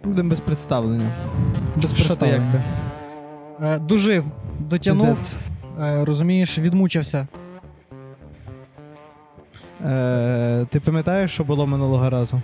Будемо без представлення. Без представлення. Що ти, як ти? Дожив, дотягнув, Пиздець. розумієш, відмучився. Ти пам'ятаєш, що було минулого разу?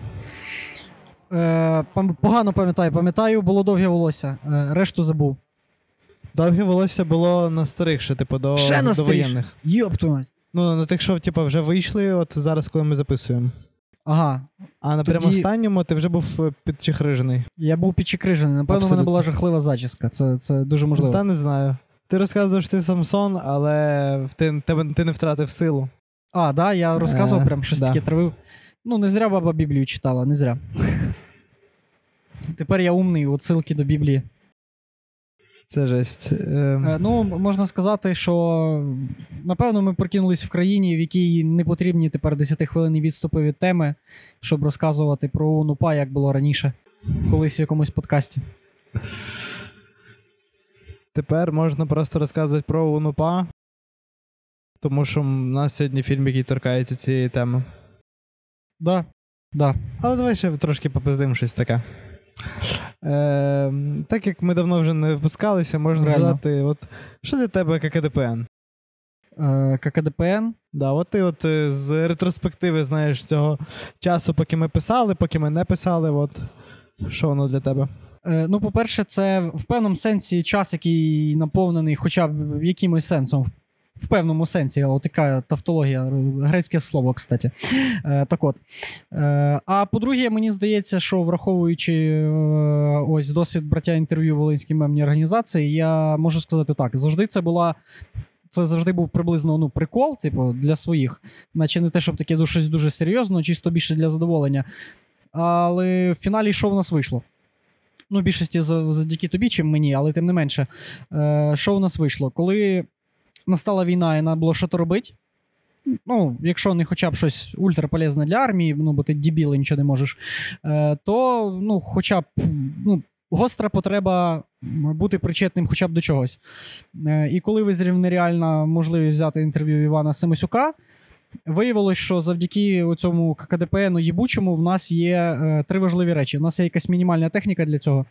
Погано пам'ятаю, було довге волосся, решту забув. Довге волосся було на старих, ще, типу, до воєнних. Йоп твою мать. Ну, на тих, що, типу, вже вийшли, от зараз, коли ми записуємо. Ага. А на прямо останньому ти вже був підчехрижений. Я був підчехрижений. Напевно, в мене була жахлива зачіска. Це дуже можливо. Та не знаю. Ти розказував, що ти Самсон, але ти не втратив силу. А, да? Я розказував прям щось таке травив. Ну, не зря баба Біблію читала, не зря. Тепер я умний, отсилки до Біблії. Це жесть. Ну, можна сказати, що напевно ми прокинулись в країні, в якій не потрібні тепер 10-хвилинні відступи від теми, щоб розказувати про УНУПА, як було раніше, колись в якомусь подкасті. Тепер можна просто розказувати про УНУПА, тому що в нас сьогодні фільм, який торкається цієї теми. Да. Але давай ще трошки попиздимо щось таке. Так як ми давно вже не випускалися, можна сказати, от, що для тебе ККДПН? ККДПН? Да, от ти от з ретроспективи, знаєш, цього часу, поки ми писали, поки ми не писали, от, що воно для тебе? Ну, по-перше, це в певному сенсі час, який наповнений хоча б якимось сенсом, в певному сенсі, от така тавтологія, грецьке слово, кстати. Так от. А по-друге, мені здається, що враховуючи ось досвід браття інтерв'ю в Волинській мемній організації, я можу сказати так, це завжди був приблизно прикол, типу, для своїх. Наче не те, щоб таке щось дуже серйозно, чисто більше для задоволення. Але в фіналі що в нас вийшло? Ну, в більшості завдяки тобі, чим мені, але тим не менше. Що в нас вийшло? Коли настала війна і треба було щось робити, ну, якщо не хоча б щось ультраполезне для армії, ну, бо ти дебіл і нічого не можеш, то, ну, хоча б, ну, гостра потреба бути причетним хоча б до чогось. І коли визрів нереальна можливість взяти інтерв'ю Івана Семисюка, виявилось, що завдяки цьому ККДПНу їбучому в нас є 3 важливі речі. У нас є якась мінімальна техніка для цього.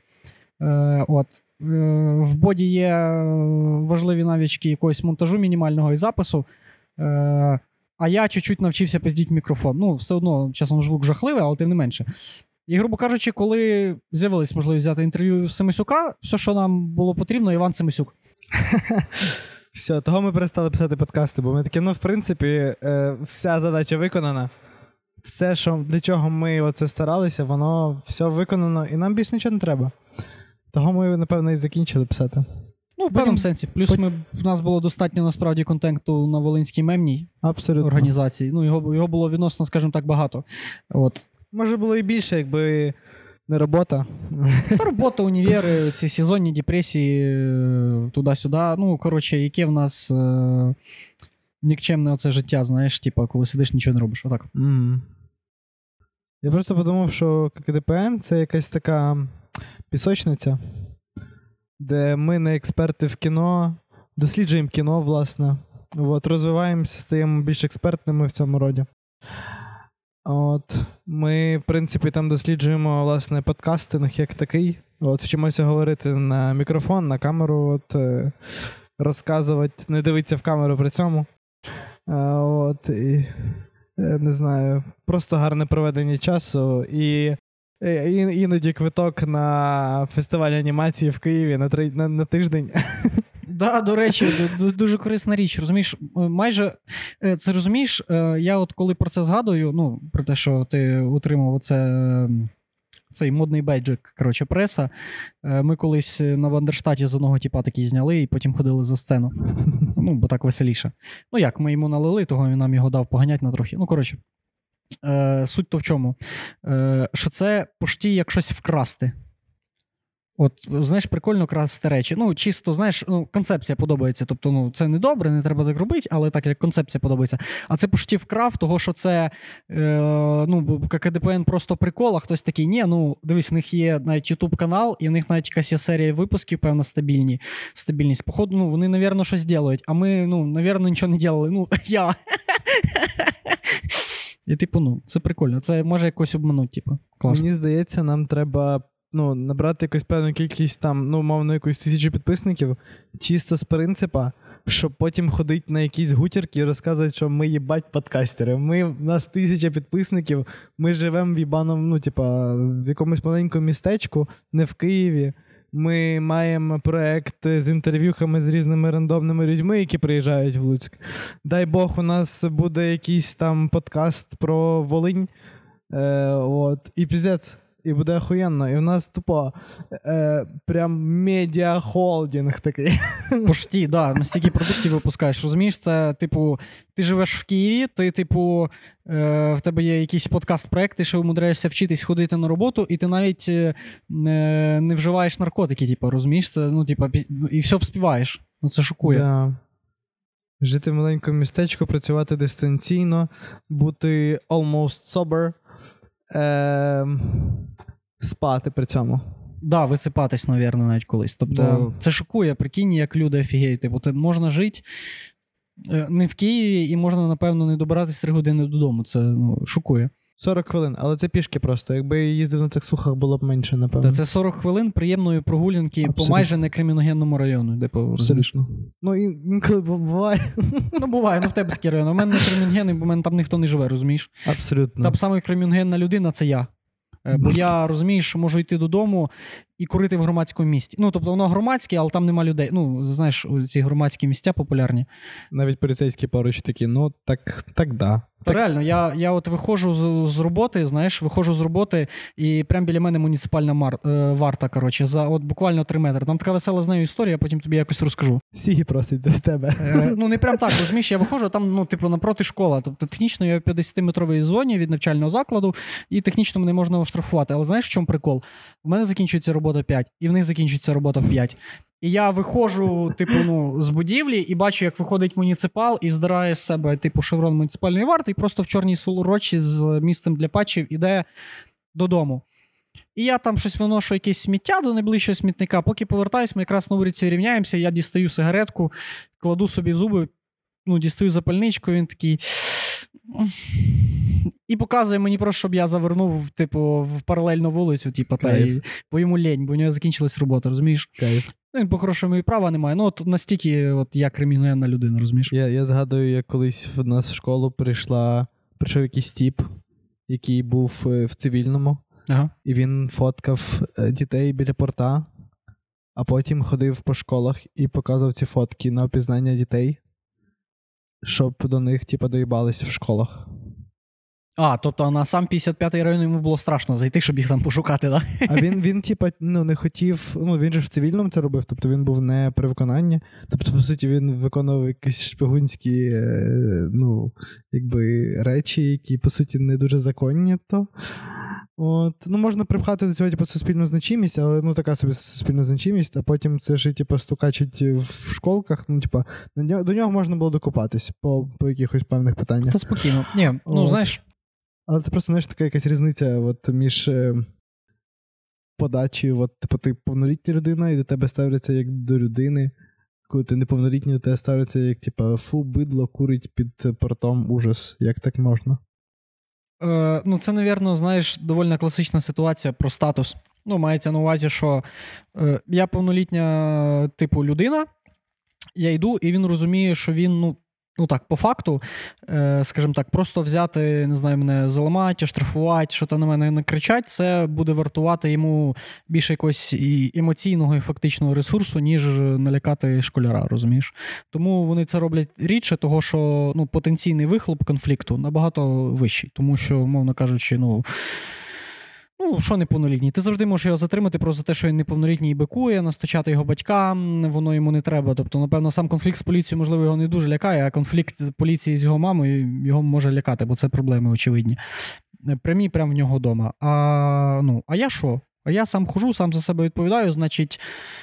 В боді є важливі навички якогось монтажу мінімального і запису. А я чуть-чуть навчився пиздіть мікрофон. Ну, все одно, часом звук жахливий, але тим не менше. І, грубо кажучи, коли з'явилась можливість взяти інтерв'ю Семисюка, все, що нам було потрібно, Іван Семисюк. Все, того ми перестали писати подкасти, бо ми такі, ну, в принципі, вся задача виконана. Все, що, для чого ми оце старалися, воно все виконано, і нам більше нічого не треба. Того ми, напевно, і закінчили писати. Ну, в певному сенсі. Плюс в нас було достатньо, насправді, контенту на Волинській мемній організації. Ну, його було відносно, скажімо так, багато. От. Може, було і більше, якби не робота. Робота, універи, ці сезонні депресії, туди-сюди. Ну, коротше, яке в нас нікчемне оце життя, знаєш, типу, коли сидиш, нічого не робиш. Отак. Я просто подумав, що ККДПН – це якась така пісочниця, де ми не експерти в кіно, досліджуємо кіно, власне. От, розвиваємося, стаємо більш експертними в цьому роді. От, ми, в принципі, там досліджуємо, власне, подкастинг як такий. От, вчимося говорити на мікрофон, на камеру, от, розказувати, не дивитися в камеру при цьому. От, і, не знаю, просто гарне проведення часу і іноді квиток на фестиваль анімації в Києві на тиждень. Да, до речі, дуже корисна річ, розумієш, майже, це розумієш, я от коли про це згадую, ну, про те, що ти отримав цей модний бейджик, коротше, преса, ми колись на Вандерштаті з одного типа такий зняли і потім ходили за сцену, ну, бо так веселіше. Ну, як, ми йому налили, того він нам його дав поганять на трохи, ну, коротше, суть то в чому, що це почти як щось вкрасти. От, знаєш, прикольно красти речі. Ну, чисто, знаєш, ну, концепція подобається. Тобто, ну, це не добре, не треба так робити, але так, як концепція подобається. А це почти вкрав того, що це, ну, ККДПН просто прикол, а хтось такий, ні, ну, дивись, в них є навіть YouTube-канал, і в них навіть якась є серія випусків, певна стабільність. Походу, ну, вони, навірно, щось ділають, а ми, ну, навірно, нічого не ділили. Ну, я. І, типу, ну, це прикольно. Це може якось обманути, типу. Класно. Мені здається, нам треба набрати якусь певну кількість там, умовно, якусь 1000 підписників, чисто з принципа, щоб потім ходити на якісь гутірки і розказувати, що ми їбать подкастери. У нас 1000 підписників, ми живемо в їбаному, в якомусь маленькому містечку, не в Києві. Ми маємо проект з інтерв'юхами з різними рандомними людьми, які приїжджають в Луцьк. Дай Бог, у нас буде якийсь там подкаст про Волинь. І піздець. І буде охуєнно. І в нас тупо прям медіахолдинг такий. Пошті, да, настільки продуктів випускаєш. Розумієш, це, ти живеш в Києві, в тебе є якийсь подкаст-проект, ти ще умудряєшся вчитись ходити на роботу, і ти навіть не вживаєш наркотики, розумієш? Це, і все вспіваєш. Це шокує. Да. Жити в маленькому містечку, працювати дистанційно, бути almost sober, спати при цьому. Да, висипатись, навірно, навіть колись. Тобто, Це шокує, прикинь, як люди офігеють. Можна жити не в Києві і можна, напевно, не добиратись 3 години додому. Це шокує. 40 хвилин, але це пішки просто. Якби я їздив на таксухах, було б менше, напевно. Це 40 хвилин приємної прогулянки Абсолютно. По майже некриміногенному району. Абсолютно. Інколи буває. Буває, в тебе такий район. У мене не криміногенний, бо в мене там ніхто не живе, розумієш? Абсолютно. Там саме криміногенна людина – це я. Бо я, розумієш, можу йти додому і курити в громадському місці. Тобто воно громадське, але там нема людей. Знаєш, ці громадські місця популярні. Навіть поліцейські поруч такі, так да. Так. Реально, я от виходжу з роботи, виходжу з роботи, і прямо біля мене муніципальна варта, за буквально 3 метри. Там така весела з нею історія, потім тобі якось розкажу. Сігі просить до тебе. Не прям так, розумієш, я виходжу, там, напроти школа. Тобто технічно я в 50-метровій зоні від навчального закладу, і технічно мене можна оштрафувати. Але знаєш, в чому прикол? У мене закінчується робота 5, і в них закінчується робота в 5. І я виходжу, з будівлі і бачу, як виходить муніципал і здирає з себе, шеврон муніципальної варти і просто в чорній сорочці з місцем для патчів іде додому. І я там щось виношу, якесь сміття до найближчого смітника. Поки повертаюсь, ми якраз на вулиці рівняємося, я дістаю сигаретку, кладу собі в зуби, дістаю запальничку, він такий... І показує мені просто, щоб я завернув, в паралельну вулицю, бо йому лень, бо в нього закінчилась робота, розумієш? Кайф. Він по-хорошому і права немає. Настільки я криміногенна людина, розумієш? Я згадую, як колись в нас в школу прийшов якийсь тіп, який був в цивільному, і він фоткав дітей біля порта, а потім ходив по школах і показував ці фотки на опізнання дітей, щоб до них, доїбалися в школах. Тобто на сам 55-й район йому було страшно зайти, щоб їх там пошукати, так? А він не хотів, він же в цивільному це робив, тобто він був не при виконанні, тобто, по суті, він виконував якісь шпигунські, речі, які, по суті, не дуже законні, то. Можна припхати до цього, суспільну значимість, але, така собі суспільна значимість, а потім це ж, стукачить в школках, до нього можна було докопатись по якихось певних питаннях. Це спокійно. Ні, знаєш. Але це просто, така якась різниця між подачею, ти повнолітня людина, і до тебе ставляться як до людини, коли ти неповнолітній, до тебе ставляться як, фу, бидло, курить під портом, ужас, як так можна? Це, навірно, знаєш, доволі класична ситуація про статус. Мається на увазі, що я повнолітня, людина, я йду, і він розуміє, що він, по факту, скажімо так, просто взяти, не знаю, мене заламати, оштрафувати, що-то на мене накричать, це буде вартувати йому більше якогось і емоційного і фактичного ресурсу, ніж налякати школяра, розумієш? Тому вони це роблять рідше, того що потенційний вихлоп конфлікту набагато вищий, тому що, мовно кажучи, що неповнолітній? Ти завжди можеш його затримати просто за те, що він неповнолітній і бикує, настачати його батькам, воно йому не треба. Тобто, напевно, сам конфлікт з поліцією, можливо, його не дуже лякає, а конфлікт поліції з його мамою його може лякати, бо це проблеми очевидні. Прямі прямо в нього вдома. А я що? А я сам хожу, сам за себе відповідаю, значить,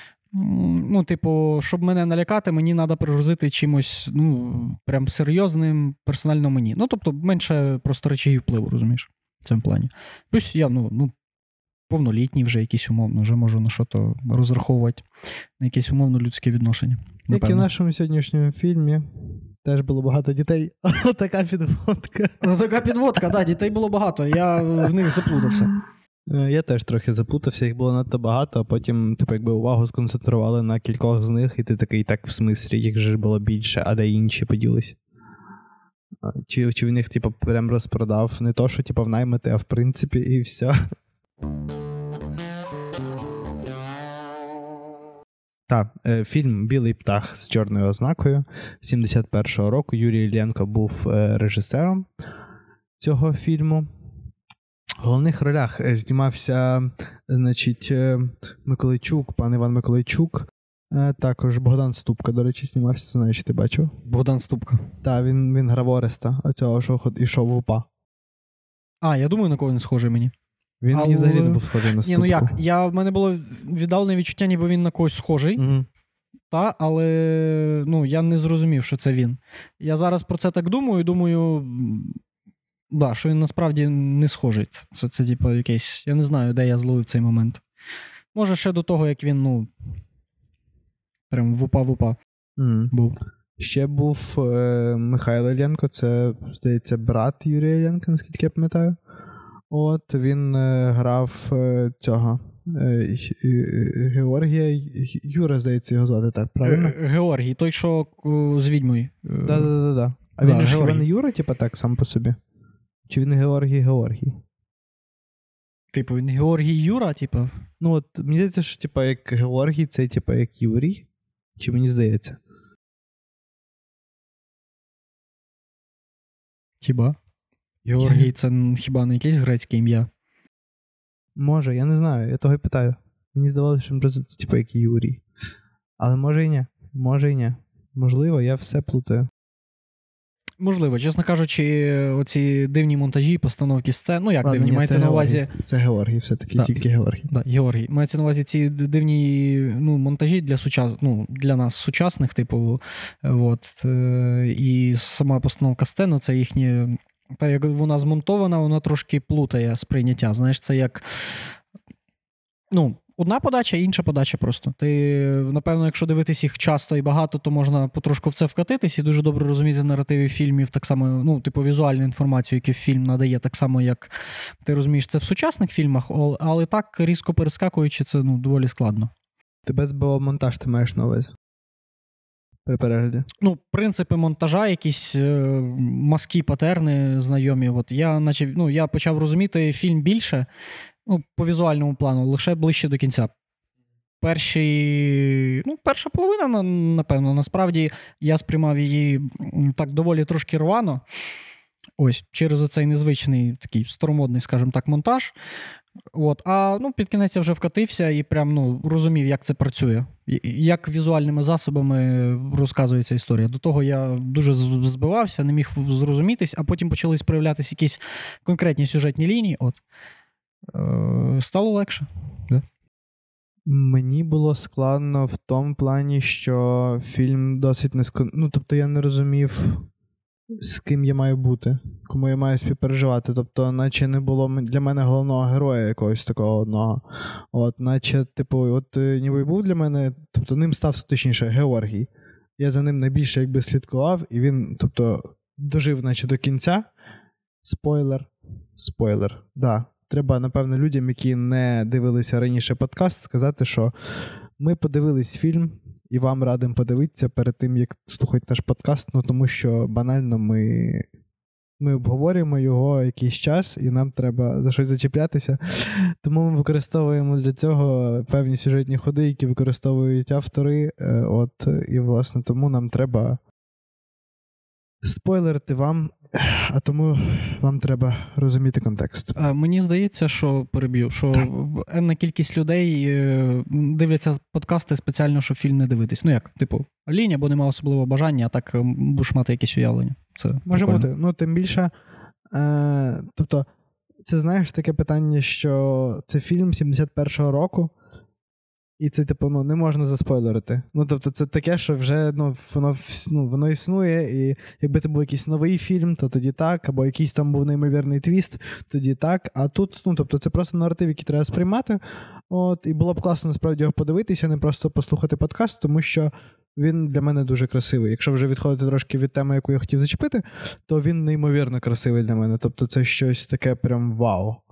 щоб мене налякати, мені треба пригрозити чимось, прям серйозним, персонально мені. Тобто, менше просто речей впливу, розумієш? В цьому плані. Плюс я, повнолітній вже якийсь умовно, вже можу на що-то розраховувати, на якесь умовно людське відношення. Напевно. Як і в нашому сьогоднішньому фільмі, теж було багато дітей. Така підводка. Така підводка, так, дітей було багато, я в них заплутався. Я теж трохи заплутався, їх було надто багато, а потім, типу, якби увагу сконцентрували на кількох з них, і ти такий, так, в смислі, їх же було більше, а де інші поділись? Чи він їх, типу, прям розпродав? Не то, що, типу, внаймити, а в принципі, і все. Так, фільм «Білий птах» з чорною ознакою 71-го року. Юрій Іллєнко був режисером цього фільму. В головних ролях знімався, значить, Миколайчук, пан Іван Миколайчук. Також Богдан Ступка, до речі, знімався, знаю, чи ти бачив. Богдан Ступка. Так, він грав Ореста, оцього, що йшов в УПА. Я думаю, на кого він схожий мені. Він мені взагалі не був схожий на Ступку. В мене було віддалене відчуття, ніби він на когось схожий. Угу. Але я не зрозумів, що це він. Я зараз про це так думаю, що він насправді не схожий. Це типу, якийсь, я не знаю, де я зловив цей момент. Може, ще до того, як він, прям вупа був. Ще був Михайло Іллєнко, це, здається, брат Юрія Іллєнка, наскільки я пам'ятаю. От, він грав цього Георгія, Юра, здається, його звати, так, правильно? Георгій, той, що з відьмою. Да. А він ж хіба не Юра, типу, так, сам по собі? Чи він Георгій? Типу, він Георгій Юра, типу? Ну, от, мені здається, що, типу, як Георгій, це, типу, як Юрій? Чи мені здається? Хіба? Георгій, це хіба не якесь грецьке ім'я? Може, я не знаю, я того й питаю. Мені здавалося, що він просто, типу, як Юрій. Але може і ні. Можливо, я все плутаю. Можливо, чесно кажучи, оці дивні монтажі, постановки сцен, дивні, мається на увазі... Це Георгій все-таки, тільки Георгій. Так, Георгій. Мається на увазі ці дивні монтажі для нас сучасних, типу, і сама постановка сцени, це їхні... Та як вона змонтована, вона трошки плутає сприйняття. Знаєш, це як... Одна подача, інша подача просто. Ти, напевно, якщо дивитись їх часто і багато, то можна потрошку в це вкатитись і дуже добре розуміти наративи фільмів, так само, візуальну інформацію, яку фільм надає, так само, як ти розумієш це в сучасних фільмах, але так, різко перескакуючи, це, доволі складно. Тебе збивав монтаж, ти маєш на увазі? При перегляді? Принципи монтажа, якісь мазки, патерни знайомі. Я почав розуміти фільм більше, по візуальному плану, лише ближче до кінця. Перша половина, напевно, насправді я сприймав її так доволі трошки рвано. Ось, через оцей незвичний, такий старомодний, скажімо так, монтаж. Під кінець я вже вкатився і прям, розумів, як це працює. Як візуальними засобами розказується історія. До того я дуже збивався, не міг зрозумітись, а потім почались проявлятися якісь конкретні сюжетні лінії. Стало легше. Да? Мені було складно в тому плані, що фільм досить тобто я не розумів, з ким я маю бути, кому я маю співпереживати. Тобто, наче не було для мене головного героя якогось такого одного. Наче, ніби був для мене, тобто ним став, точніше, Георгій. Я за ним найбільше якби слідкував, і він, дожив, наче, до кінця. Спойлер. Да. Треба, напевно, людям, які не дивилися раніше подкаст, сказати, що ми подивились фільм, і вам радимо подивитися перед тим, як слухати наш подкаст, тому що банально ми обговорюємо його якийсь час, і нам треба за щось зачіплятися. Тому ми використовуємо для цього певні сюжетні ходи, які використовують автори, і, власне, тому нам треба спойлерити вам, а тому вам треба розуміти контекст. Мені здається, що енна кількість людей дивляться подкасти спеціально, щоб фільм не дивитись. Лінь, або немає особливого бажання, а так будеш мати якісь уявлення. Це може бути. Тим більше, це, знаєш, таке питання, що це фільм 71-го року, і це, не можна заспойлерити. Це таке, що вже, воно існує, і якби це був якийсь новий фільм, то тоді так, або якийсь там був неймовірний твіст, тоді так. А тут, це просто наратив, який треба сприймати. І було б класно, насправді, його подивитися, не просто послухати подкаст, тому що він для мене дуже красивий. Якщо вже відходити трошки від теми, яку я хотів зачепити, то він неймовірно красивий для мене. Тобто це щось таке прям вау.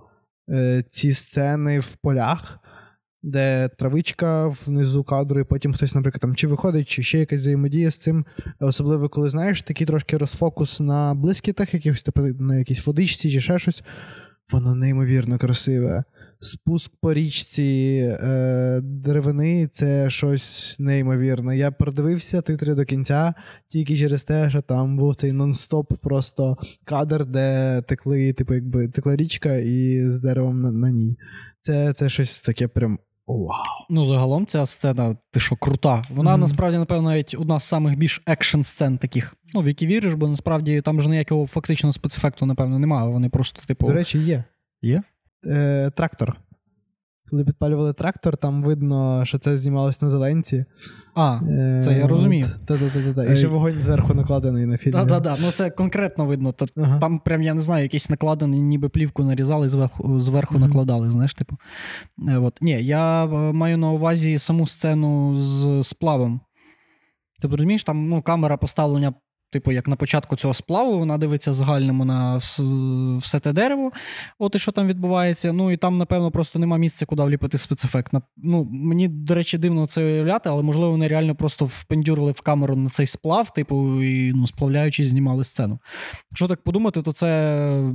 ці сцени в полях, де травичка внизу кадру, і потім хтось, наприклад, там чи виходить, чи ще якась взаємодія з цим. Особливо, коли, знаєш, такий трошки розфокус на блискітах, якихось, типу, на якійсь водичці чи ще щось. Воно неймовірно красиве. Спуск по річці деревини – це щось неймовірне. Я продивився титри до кінця тільки через те, що там був цей нон-стоп просто кадр, де текла річка і з деревом на ній. Це щось таке прям вау. Ну, загалом ця сцена, ти що, крута. Вона, насправді, напевно, навіть одна з самих більш екшн-сцен таких, в які віриш, бо, насправді, там ж ніякого фактично спецефекту, напевно, немає. Вони просто, типу... До речі, є. Є? Трактор. Коли підпалювали трактор, там видно, що це знімалось на зеленці. Це я розумію. І ще вогонь зверху накладений на фільмі. Так. Ну це конкретно видно. Там прям, я не знаю, якийсь накладений, ніби плівку нарізали, зверху накладали, знаєш, типу. Ні, я маю на увазі саму сцену з сплавом. Ти розумієш, там камера поставлення, типу, як на початку цього сплаву, вона дивиться загальному на все те дерево, і що там відбувається. Ну, і там, напевно, просто нема місця, куди вліпити спецефект. Мені, до речі, дивно це уявляти, але, можливо, вони реально просто впендюрили в камеру на цей сплав, типу, і, сплавляючи, знімали сцену. Якщо так подумати, то це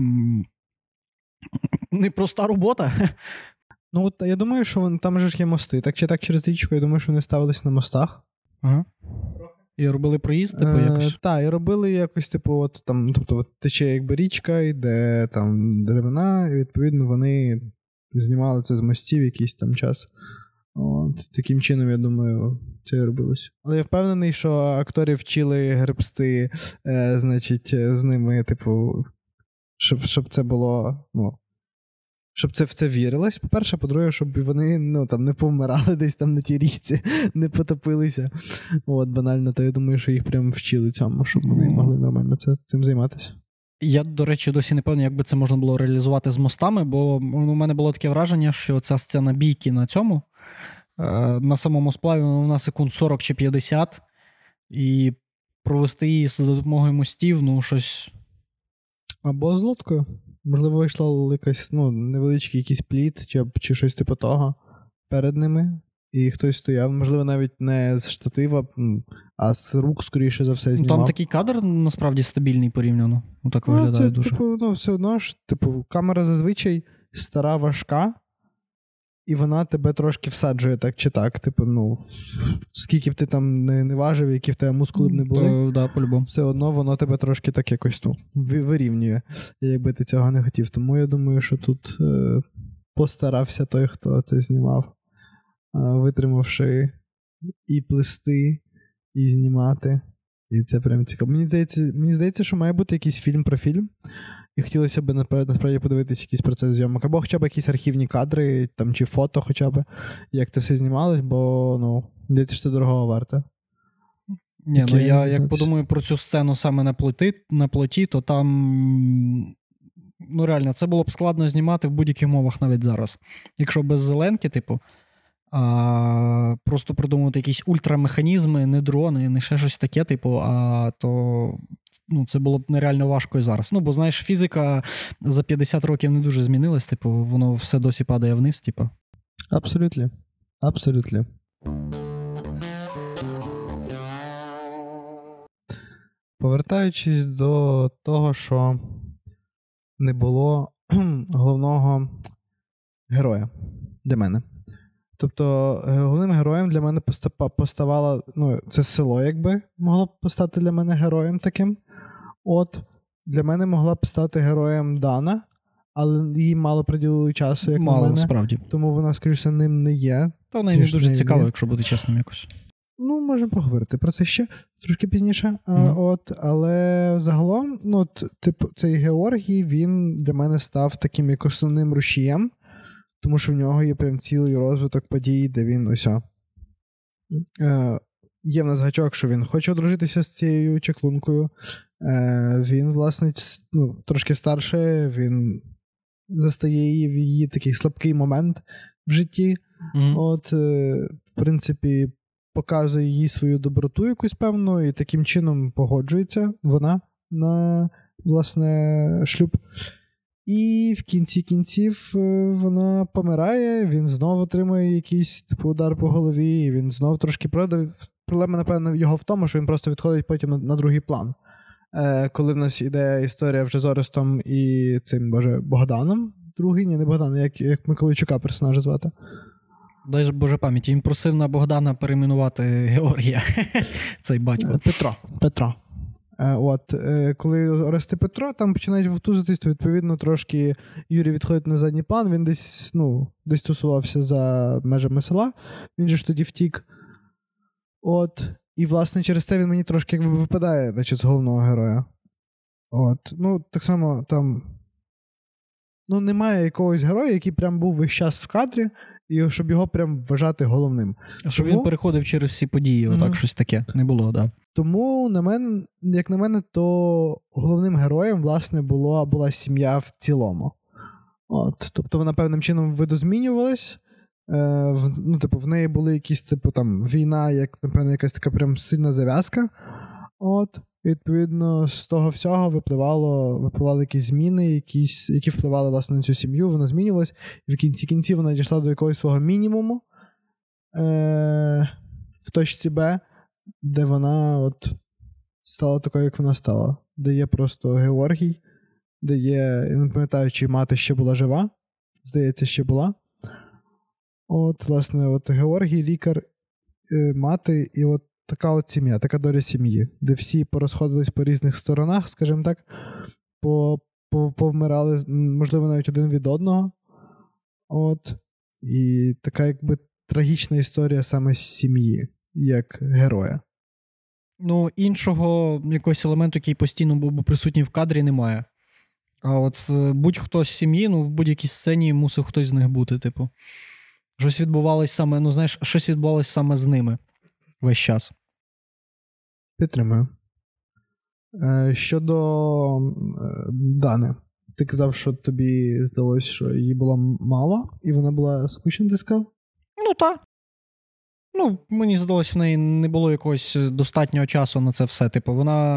непроста робота. Ну, от я думаю, що там же ж є мости. Так чи так через річку, я думаю, що вони ставились на мостах. Ага. І робили проїзд, типу, якось? Так, і робили якось, типу, тече якби річка, йде там деревина, і, відповідно, вони знімали це з мостів якийсь там час. Таким чином, я думаю, це і робилось. Але я впевнений, що акторів вчили гребсти, значить, з ними, типу, щоб це було, щоб це в це вірилось, по-перше, по-друге, щоб вони не повмирали десь там на тій річці, не потопилися. Банально, то я думаю, що їх прям вчили цьому, щоб вони могли нормально цим займатися. Я, до речі, досі не певний, як би це можна було реалізувати з мостами, бо у мене було таке враження, що ця сцена бійки на цьому, на самому сплаві, вона секунд 40 чи 50, і провести її за допомогою мостів, щось... Або з лодкою. Можливо, вийшла якась, невеличкий якийсь пліт, чи щось типу того перед ними, і хтось стояв, можливо, навіть не з штатива, а з рук, скоріше за все, знімав. Там такий кадр, насправді, стабільний порівняно. Так виглядає дуже. Типу, все одно ж, камера зазвичай стара, важка, і вона тебе трошки всаджує так чи так. Скільки б ти там не важив, які в тебе мускули б не були, да, по-любому. Все одно воно тебе трошки так якось вирівнює, якби ти цього не хотів. Тому я думаю, що тут постарався той, хто це знімав, витримавши і плести, і знімати. І це прям цікаво. Мені здається, що має бути якийсь фільм про фільм. І хотілося б насправді подивитися якийсь процес зйомок. Або хоча б якісь архівні кадри, там, чи фото хоча б, як це все знімалось, бо, здається, що це дорого варто. Ні, я як подумаю про цю сцену саме на плоті, то там, реально, це було б складно знімати в будь-яких умовах навіть зараз. Якщо без зеленки, типу, просто продумувати якісь ультрамеханізми, не дрони, не ще щось таке, типу, то це було б нереально важко і зараз. Бо, знаєш, фізика за 50 років не дуже змінилась, типу, воно все досі падає вниз, типу. Абсолютно. Абсолютно. Повертаючись до того, що не було головного героя для мене. Тобто, головним героєм для мене поставало, це село, якби могло б постати для мене героєм таким. Для мене могла б стати героєм Дана, але їй мало приділили часу, як мало, на мене. Справді. Тому вона, скоріше, ним не є. Та вона не дуже цікава, якщо бути чесним якось. Можемо поговорити про це ще трошки пізніше. Але загалом, цей Георгій, він для мене став таким як основним рушієм, тому що в нього є прям цілий розвиток подій, де він є в нас гачок, що він хоче одружитися з цією чаклункою. Він, власне, трошки старше, він застає її в її такий слабкий момент в житті. В принципі, показує їй свою доброту якусь певну, і таким чином погоджується вона на, власне, шлюб. І в кінці кінців вона помирає, він знову отримує якийсь типу удар по голові, і він знову трошки продав. Проблема, напевно, його в тому, що він просто відходить потім на другий план. Коли в нас іде історія вже з Орестом і цим, Богданом, другий, не Богдан, як Миколайчука персонажа звати. Дай Боже пам'яті, він просив на Богдана перейменувати Георгія, цей батько. Петро. Коли Орест і Петро там починають вовтузитись, то відповідно трошки Юрій відходить на задній план, він десь тусувався за межами села, він же ж тоді втік. І, власне, через це він мені трошки якби випадає, наче, з головного героя. Так само там немає якогось героя, який прям був весь час в кадрі, і щоб його прям вважати головним. Щоб він переходив через всі події, отак щось таке не було, да. Тому, як на мене, то головним героєм, власне, була сім'я в цілому. Тобто вона певним чином видозмінювалась. В неї були якісь, там, війна, як, напевно, якась така прям сильна зав'язка. І, відповідно, з того всього випливали якісь зміни, які впливали, власне, на цю сім'ю. Вона змінювалась. І в кінці кінців вона дійшла до якогось свого мінімуму в точці Б, де вона стала такою, як вона стала. Де є просто Георгій, де є, я не пам'ятаю, чи мати ще була жива. Здається, ще була. Власне, Георгій, лікар, мати і така сім'я, така доля сім'ї, де всі порозходились по різних сторонах, скажімо так, повмирали, можливо, навіть один від одного. І така, якби, трагічна історія саме з сім'ї, як героя. Іншого якогось елементу, який постійно був би присутній в кадрі, немає. А будь-хто з сім'ї, в будь-якій сцені мусив хтось з них бути, типу. Щось відбувалось саме з ними весь час. Підтримую. Щодо Дани. Ти казав, що тобі здалося, що її було мало, і вона була скучна, ти сказав? Так. Мені здалося, в неї не було якогось достатнього часу на це все. Типу, вона...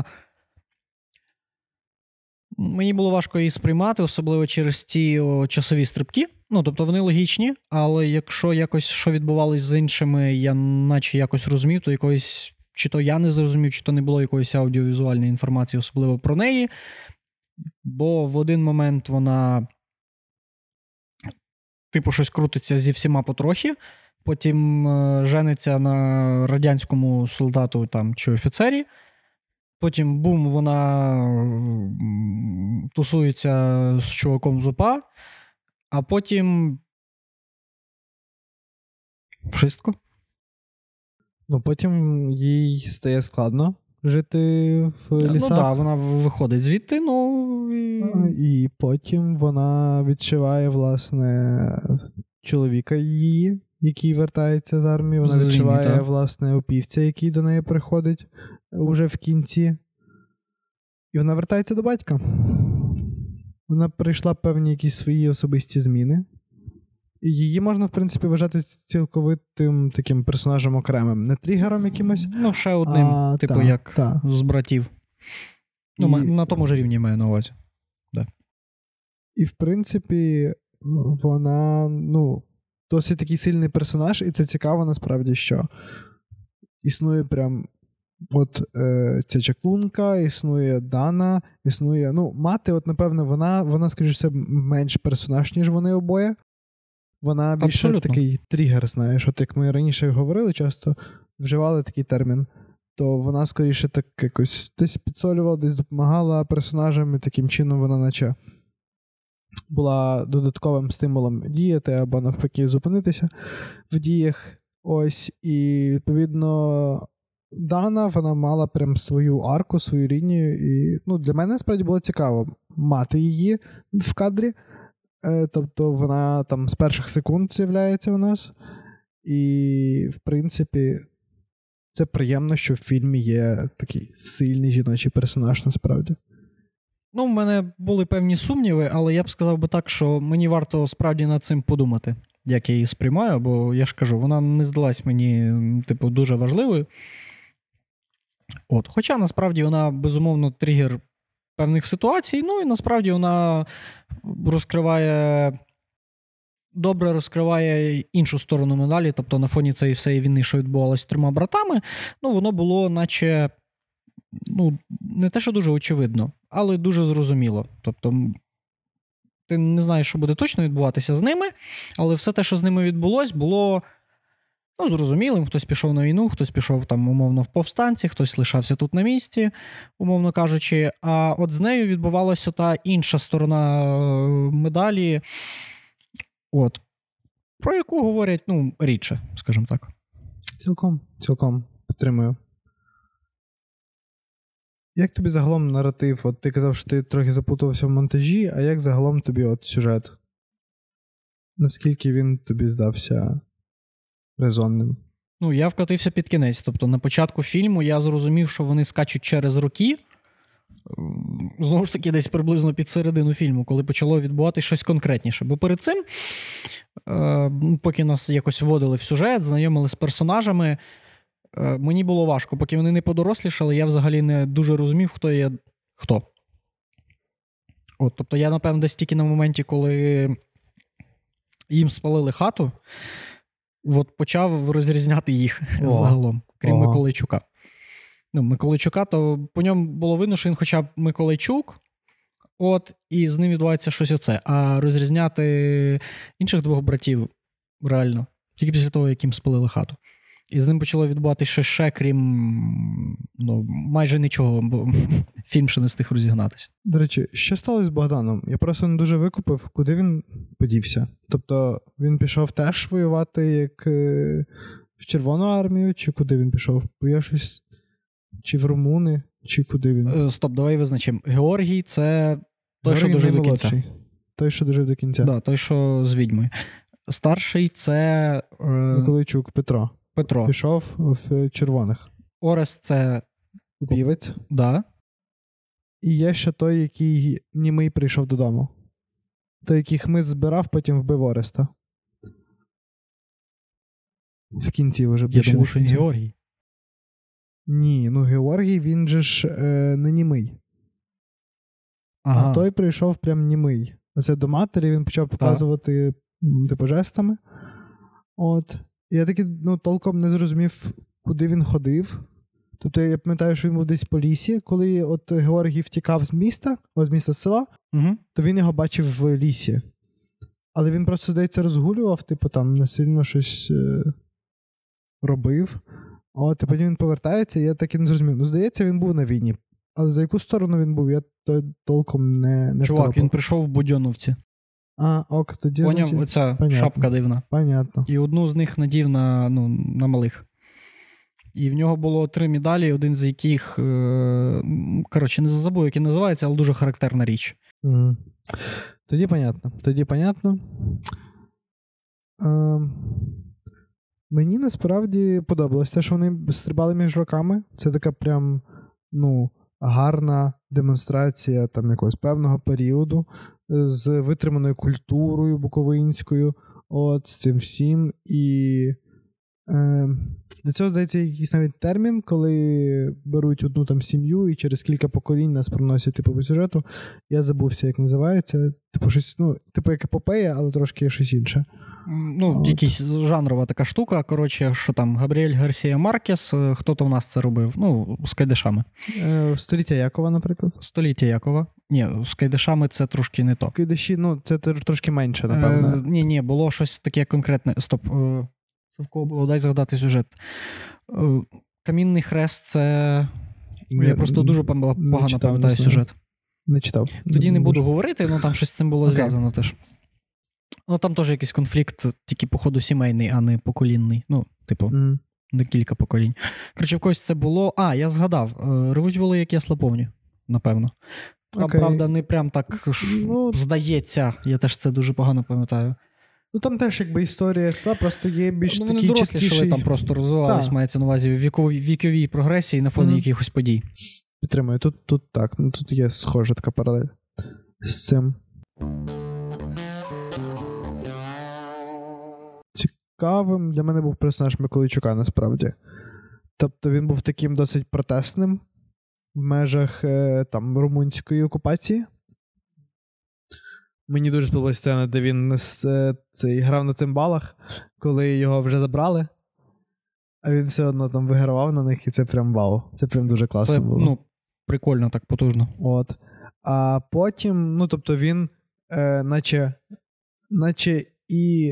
Мені було важко її сприймати, особливо через ті часові стрибки. Тобто вони логічні, але якщо якось що відбувалось з іншими, я наче якось розумів, то якоїсь, чи то я не зрозумів, чи то не було якоїсь аудіовізуальної інформації, особливо про неї. Бо в один момент вона типу щось крутиться зі всіма потрохи, потім жениться на радянському солдату там, чи офіцері, потім бум, вона тусується з чуваком з УПА, а потім wszystko. Потім їй стає складно жити в лісах. Вона виходить звідти, І потім вона відчуває, власне, чоловіка її, який вертається з армії. Вона відчуває, власне, опівця, який до неї приходить уже в кінці. І вона вертається до батька. Вона прийшла певні якісь свої особисті зміни. І її можна, в принципі, вважати цілковитим таким персонажем окремим. Не тригером якимось. Ще одним, як з братів. На тому ж рівні маю на увазі. Да. І, в принципі, вона, досить такий сильний персонаж, і це цікаво, насправді, що існує прям ця чаклунка, існує Дана, існує, мати, напевно, вона, скоріш все, менш персонаж, ніж вони обоє. Вона більше Абсолютно. Такий тригер, знаєш. Як ми раніше говорили, часто вживали такий термін, то вона скоріше так якось десь підсолювала, десь допомагала персонажам, і таким чином вона наче була додатковим стимулом діяти або навпаки зупинитися в діях. І, відповідно, Дана, вона мала прям свою арку, свою лінію. І, для мене, справді, було цікаво мати її в кадрі. Тобто вона там з перших секунд з'являється у нас. І, в принципі, це приємно, що в фільмі є такий сильний жіночий персонаж, насправді. В мене були певні сумніви, але я б сказав би так, що мені варто справді над цим подумати, як я її сприймаю, бо я ж кажу, вона не здалась мені, дуже важливою. Хоча, насправді, вона, безумовно, тригер певних ситуацій. Ну і насправді вона добре розкриває іншу сторону медалі, тобто на фоні цієї всієї війни, що відбувалося з 3 братами, ну воно було наче, ну, не те, що дуже очевидно, але дуже зрозуміло. Тобто ти не знаєш, що буде точно відбуватися з ними, але все те, що з ними відбулось, було, ну, зрозумілим. Хтось пішов на війну, хтось пішов там, умовно, в повстанці, хтось лишався тут на місці, умовно кажучи. А от з нею відбувалася та інша сторона медалі, от, про яку говорять, ну, рідше, скажімо так. Цілком підтримую. Як тобі загалом наратив? От ти казав, що ти трохи заплутався в монтажі, а як загалом тобі от сюжет? Наскільки він тобі здався резонним? Ну, я вкатився під кінець. Тобто на початку фільму я зрозумів, що вони скачуть через роки. Знову ж таки, десь приблизно під середину фільму, коли почало відбуватися щось конкретніше. Бо перед цим, поки нас якось вводили в сюжет, знайомили з персонажами, мені було важко. Поки вони не подорослішали, я взагалі не дуже розумів, хто є хто. От, тобто я, напевно, десь тільки на моменті, коли їм спалили хату, от почав розрізняти їх загалом, крім Миколайчука. Ну, Миколайчука, то по ньому було видно, що він хоча б Миколайчук, от, і з ним відбувається щось оце. А розрізняти інших 2 братів реально тільки після того, як їм спалили хату. І з ним почало відбуватися щось ще, крім, ну, майже нічого, бо фільм ще не встиг розігнатися. До речі, що сталося з Богданом? Я просто не дуже викупив, куди він подівся. Тобто він пішов теж воювати, як в Червону армію, чи куди він пішов? Бо я щось... Чи в румуни, чи куди він? Стоп, давай визначимо. Георгій – це той, що дожив до кінця. Той, що дожив до кінця. Да, той, що з відьмою. Старший – це... Миколайчук, Петро. Пішов в червоних. Орест – це... Упівець. Да. І є ще той, який німий прийшов додому. Той, який хмиз збирав, потім вбив Ореста. В кінці вже ближче. Я думав, що Георгій. Ні, ну Георгій, він же ж не німий. Ага. А той прийшов прям німий. Оце до матері він почав показувати типу жестами. От. І я таки, ну, толком не зрозумів, куди він ходив. Тобто я пам'ятаю, що він був десь по лісі, коли от Георгій втікав з міста, з села, то він його бачив в лісі. Але він просто, здається, розгулював, типу там не сильно щось робив. От, і потім він повертається, і я так і не зрозумів. Ну, здається, він був на війні. Але за яку сторону він був, я толком не Чувак, второпав. Він прийшов в Будьоновці. Тоді, поняв, значить, оця понятно. Шапка дивна. Понятно. І одну з них надів на малих. І в нього було 3 медалі, один з яких, коротше, не забув, як він називається, але дуже характерна річ. Тоді понятно. Мені насправді подобалось те, що вони стрибали між роками. Це така прям, ну, гарна демонстрація там якогось певного періоду з витриманою культурою буковинською, от, з цим всім. І для цього, здається, якийсь навіть термін, коли беруть одну там сім'ю і через кілька поколінь нас проносять типу по сюжету. Я забувся, як називається. Типу щось, ну, типу як епопея, але трошки щось інше. Ну, якась жанрова така штука. Коротше, що там, Габріель Гарсія Маркес, хто-то в нас це робив. Ну, з Кайдашами. Століття Якова, наприклад. Століття Якова. Ні, з Кайдашами це трошки не то. Кайдаші, ну, це трошки менше, напевно. Ні, було щось таке конкретне. Стоп. Це в кого було? Дай згадати сюжет. Камінний хрест – це... Я просто дуже погано пам'ятаю сюжет. Не читав. Тоді не буду говорити, але там щось з цим було зв'язано теж. Ну, там теж якийсь конфлікт, тільки, походу, сімейний, а не поколінний. Ну, типу, не кілька поколінь. Коротше, в когось це було... Я згадав. Ревуть воли, як ясла повні, напевно. Там, правда, не прям так здається. Я теж це дуже погано пам'ятаю. Ну, там теж, якби, історія села, просто є більш такий чіткіший... дорослішали, там просто розвивались, мається на увазі віковій прогресії на фоні якихось подій. Підтримую. Тут так. Ну, тут є схожа така паралель з цим. Цікавим для мене був персонаж Миколайчука, насправді. Тобто він був таким досить протестним. в межах там румунської окупації. Мені дуже сподобалася сцена, де він грав на цимбалах, коли його вже забрали, а він все одно там вигравав на них, і це прям вау. Це прям дуже класно було. Ну, прикольно, так потужно. От. А потім, ну, тобто він наче і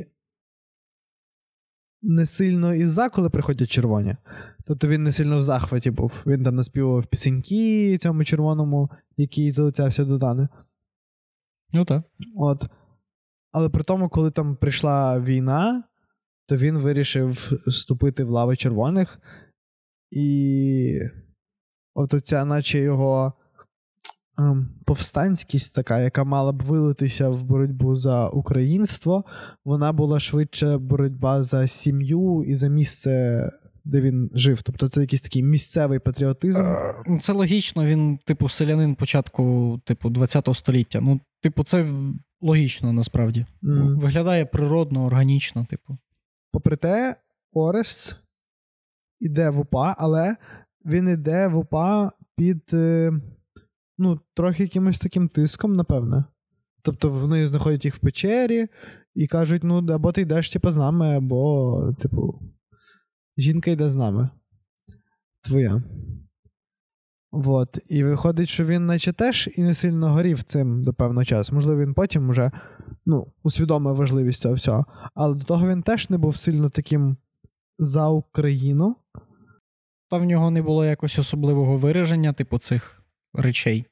не сильно із-за, коли приходять червоні. Тобто він не сильно в захваті був. Він там наспівував пісеньки цьому червоному, який залицявся до Дани. Ну так. От. Але при тому, коли там прийшла війна, то він вирішив вступити в лави червоних. І от оця, наче його повстанськість така, яка мала б вилитися в боротьбу за українство, вона була швидше боротьба за сім'ю і за місце, де він жив. Тобто це якийсь такий місцевий патріотизм. Це логічно, він, типу, селянин початку, типу, 20-го століття. Ну, типу, це логічно, насправді. Виглядає природно, органічно, типу. Попри те, Орест іде в УПА, але він іде в УПА під, ну, трохи якимось таким тиском, напевне. Тобто вони знаходять їх в печері і кажуть, ну, або ти йдеш, типу, з нами, або, типу, жінка йде з нами. Твоя. Вот. І виходить, що він наче теж і не сильно горів цим до певного часу. Можливо, він потім вже, ну, усвідомив важливість цього всього. Але до того він теж не був сильно таким за Україну. Та в нього не було якось особливого вираження, типу, цих речей.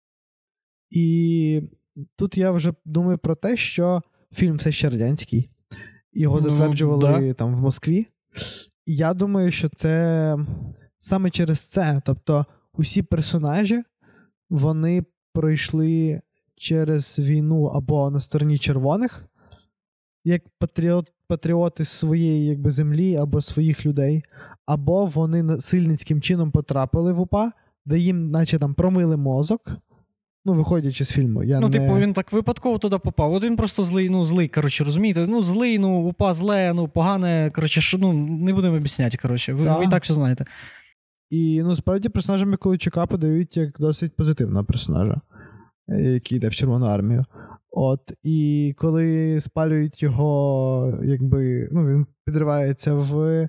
І тут я вже думаю про те, що фільм все ще радянський. Його затверджували там в Москві. І я думаю, що це саме через це. Тобто усі персонажі, вони пройшли через війну або на стороні червоних, як патріоти своєї, якби, землі або своїх людей, або вони насильницьким чином потрапили в УПА, де їм наче там промили мозок. Ну, виходячи з фільму. Типу, він так випадково туди попав. От він просто злий, коротше, розумієте? Ну, злий, ну, УПА зле, ну, погане, коротше, що, ну, не будемо об'ясняти, коротше. Ви і так все знаєте. І, ну, справді, персонажа Миколайчука подають як досить позитивного персонажа, який йде в Червону армію. От, і коли спалюють його, якби, ну, він підривається в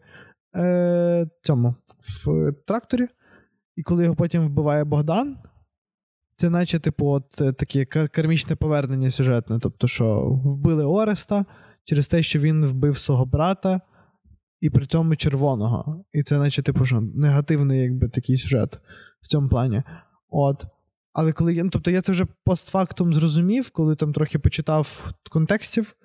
тракторі, і коли його потім вбиває Богдан, це наче, типу, от таке кармічне повернення сюжетне. Тобто, що вбили Ореста через те, що він вбив свого брата і при цьому червоного. І це наче, типу, що негативний, якби, такий сюжет в цьому плані. От. Але коли я, ну, тобто я це вже постфактум зрозумів, коли там трохи почитав контекстів.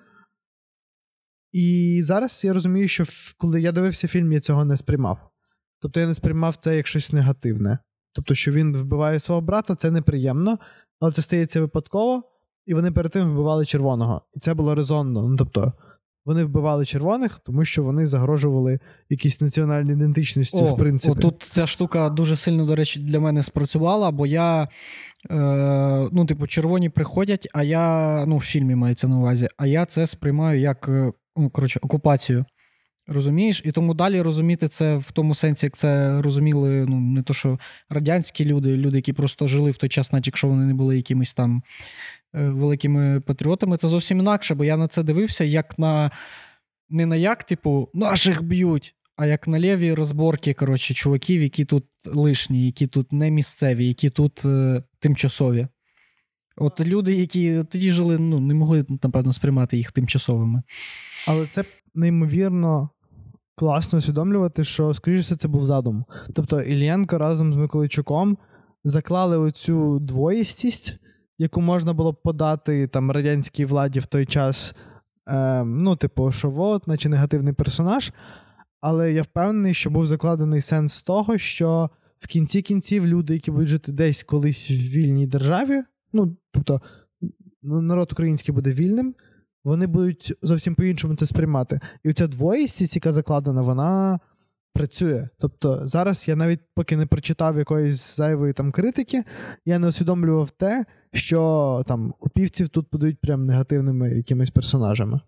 І зараз я розумію, що коли я дивився фільм, я цього не сприймав. Тобто я не сприймав це як щось негативне. Тобто, що він вбиває свого брата, це неприємно, але це стається випадково, і вони перед тим вбивали червоного. І це було резонно. Ну, тобто, вони вбивали червоних, тому що вони загрожували якійсь національній ідентичності, в принципі. Тут ця штука дуже сильно, до речі, для мене спрацювала, бо я, ну, типу, червоні приходять, а я, ну, в фільмі мається на увазі, а я це сприймаю як, ну, коротше, окупацію. Розумієш? І тому далі розуміти це в тому сенсі, як це розуміли, ну, не то, що радянські люди, які просто жили в той час, навіть якщо вони не були якимись там великими патріотами, це зовсім інакше, бо я на це дивився як на, не на як, типу, наших б'ють, а як на ліві розборки, коротше, чуваків, які тут лишні, які тут не місцеві, які тут тимчасові. От люди, які тоді жили, ну, не могли, напевно, сприймати їх тимчасовими. Але це неймовірно класно усвідомлювати, що, скоріше все, це був задум. Тобто Іллєнко разом з Миколайчуком заклали оцю двоїстість, яку можна було б подати там радянській владі в той час, ну, типу, що вот, наче негативний персонаж, але я впевнений, що був закладений сенс того, що в кінці кінців люди, які будуть жити десь колись в вільній державі, ну, тобто народ український буде вільним, вони будуть зовсім по-іншому це сприймати. І оця двоїстість, яка закладена, вона працює. Тобто зараз я навіть поки не прочитав якоїсь зайвої там критики, я не усвідомлював те, що там упівців тут подають прям негативними якимись персонажами.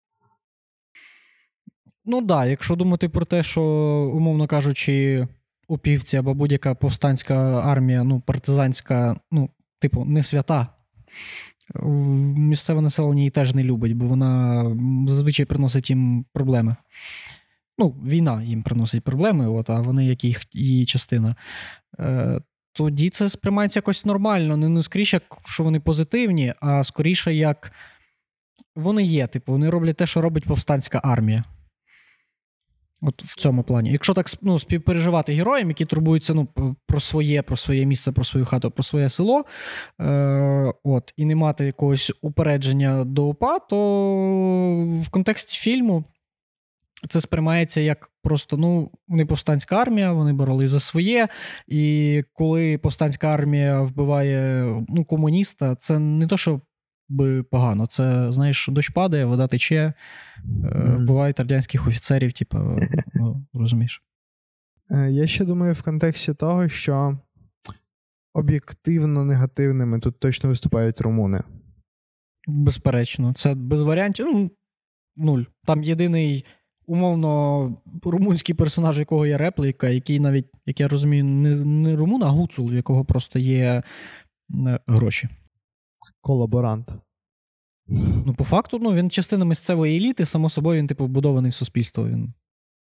Ну да, якщо думати про те, що, умовно кажучи, упівці або будь-яка повстанська армія, ну, партизанська, ну, типу, не свята. Місцеве населення її теж не любить, бо вона зазвичай приносить їм проблеми. Ну, війна їм приносить проблеми, от, а вони як її частина. Тоді це сприймається якось нормально. Не скоріше, що вони позитивні, а скоріше, як вони є. Типу, вони роблять те, що робить повстанська армія. От в цьому плані. Якщо так, ну, співпереживати героям, які турбуються, ну, про своє місце, про свою хату, про своє село, от, і не мати якогось упередження до УПА, то в контексті фільму це сприймається як просто, ну, вони повстанська армія, вони боролись за своє, і коли повстанська армія вбиває, ну, комуніста, це не то, що би погано, це, знаєш, дощ падає, вода тече, вбивають радянських офіцерів, типу, ну, розумієш. Я ще думаю в контексті того, що об'єктивно негативними тут точно виступають румуни. Безперечно. Це без варіантів, ну, нуль. Там єдиний умовно румунський персонаж, у якого є репліка, який навіть, як я розумію, не румун, а гуцул, в якого просто є гроші. Колаборант. Ну, по факту, ну, він частина місцевої еліти, само собою, він, типу, вбудований в суспільство. Він.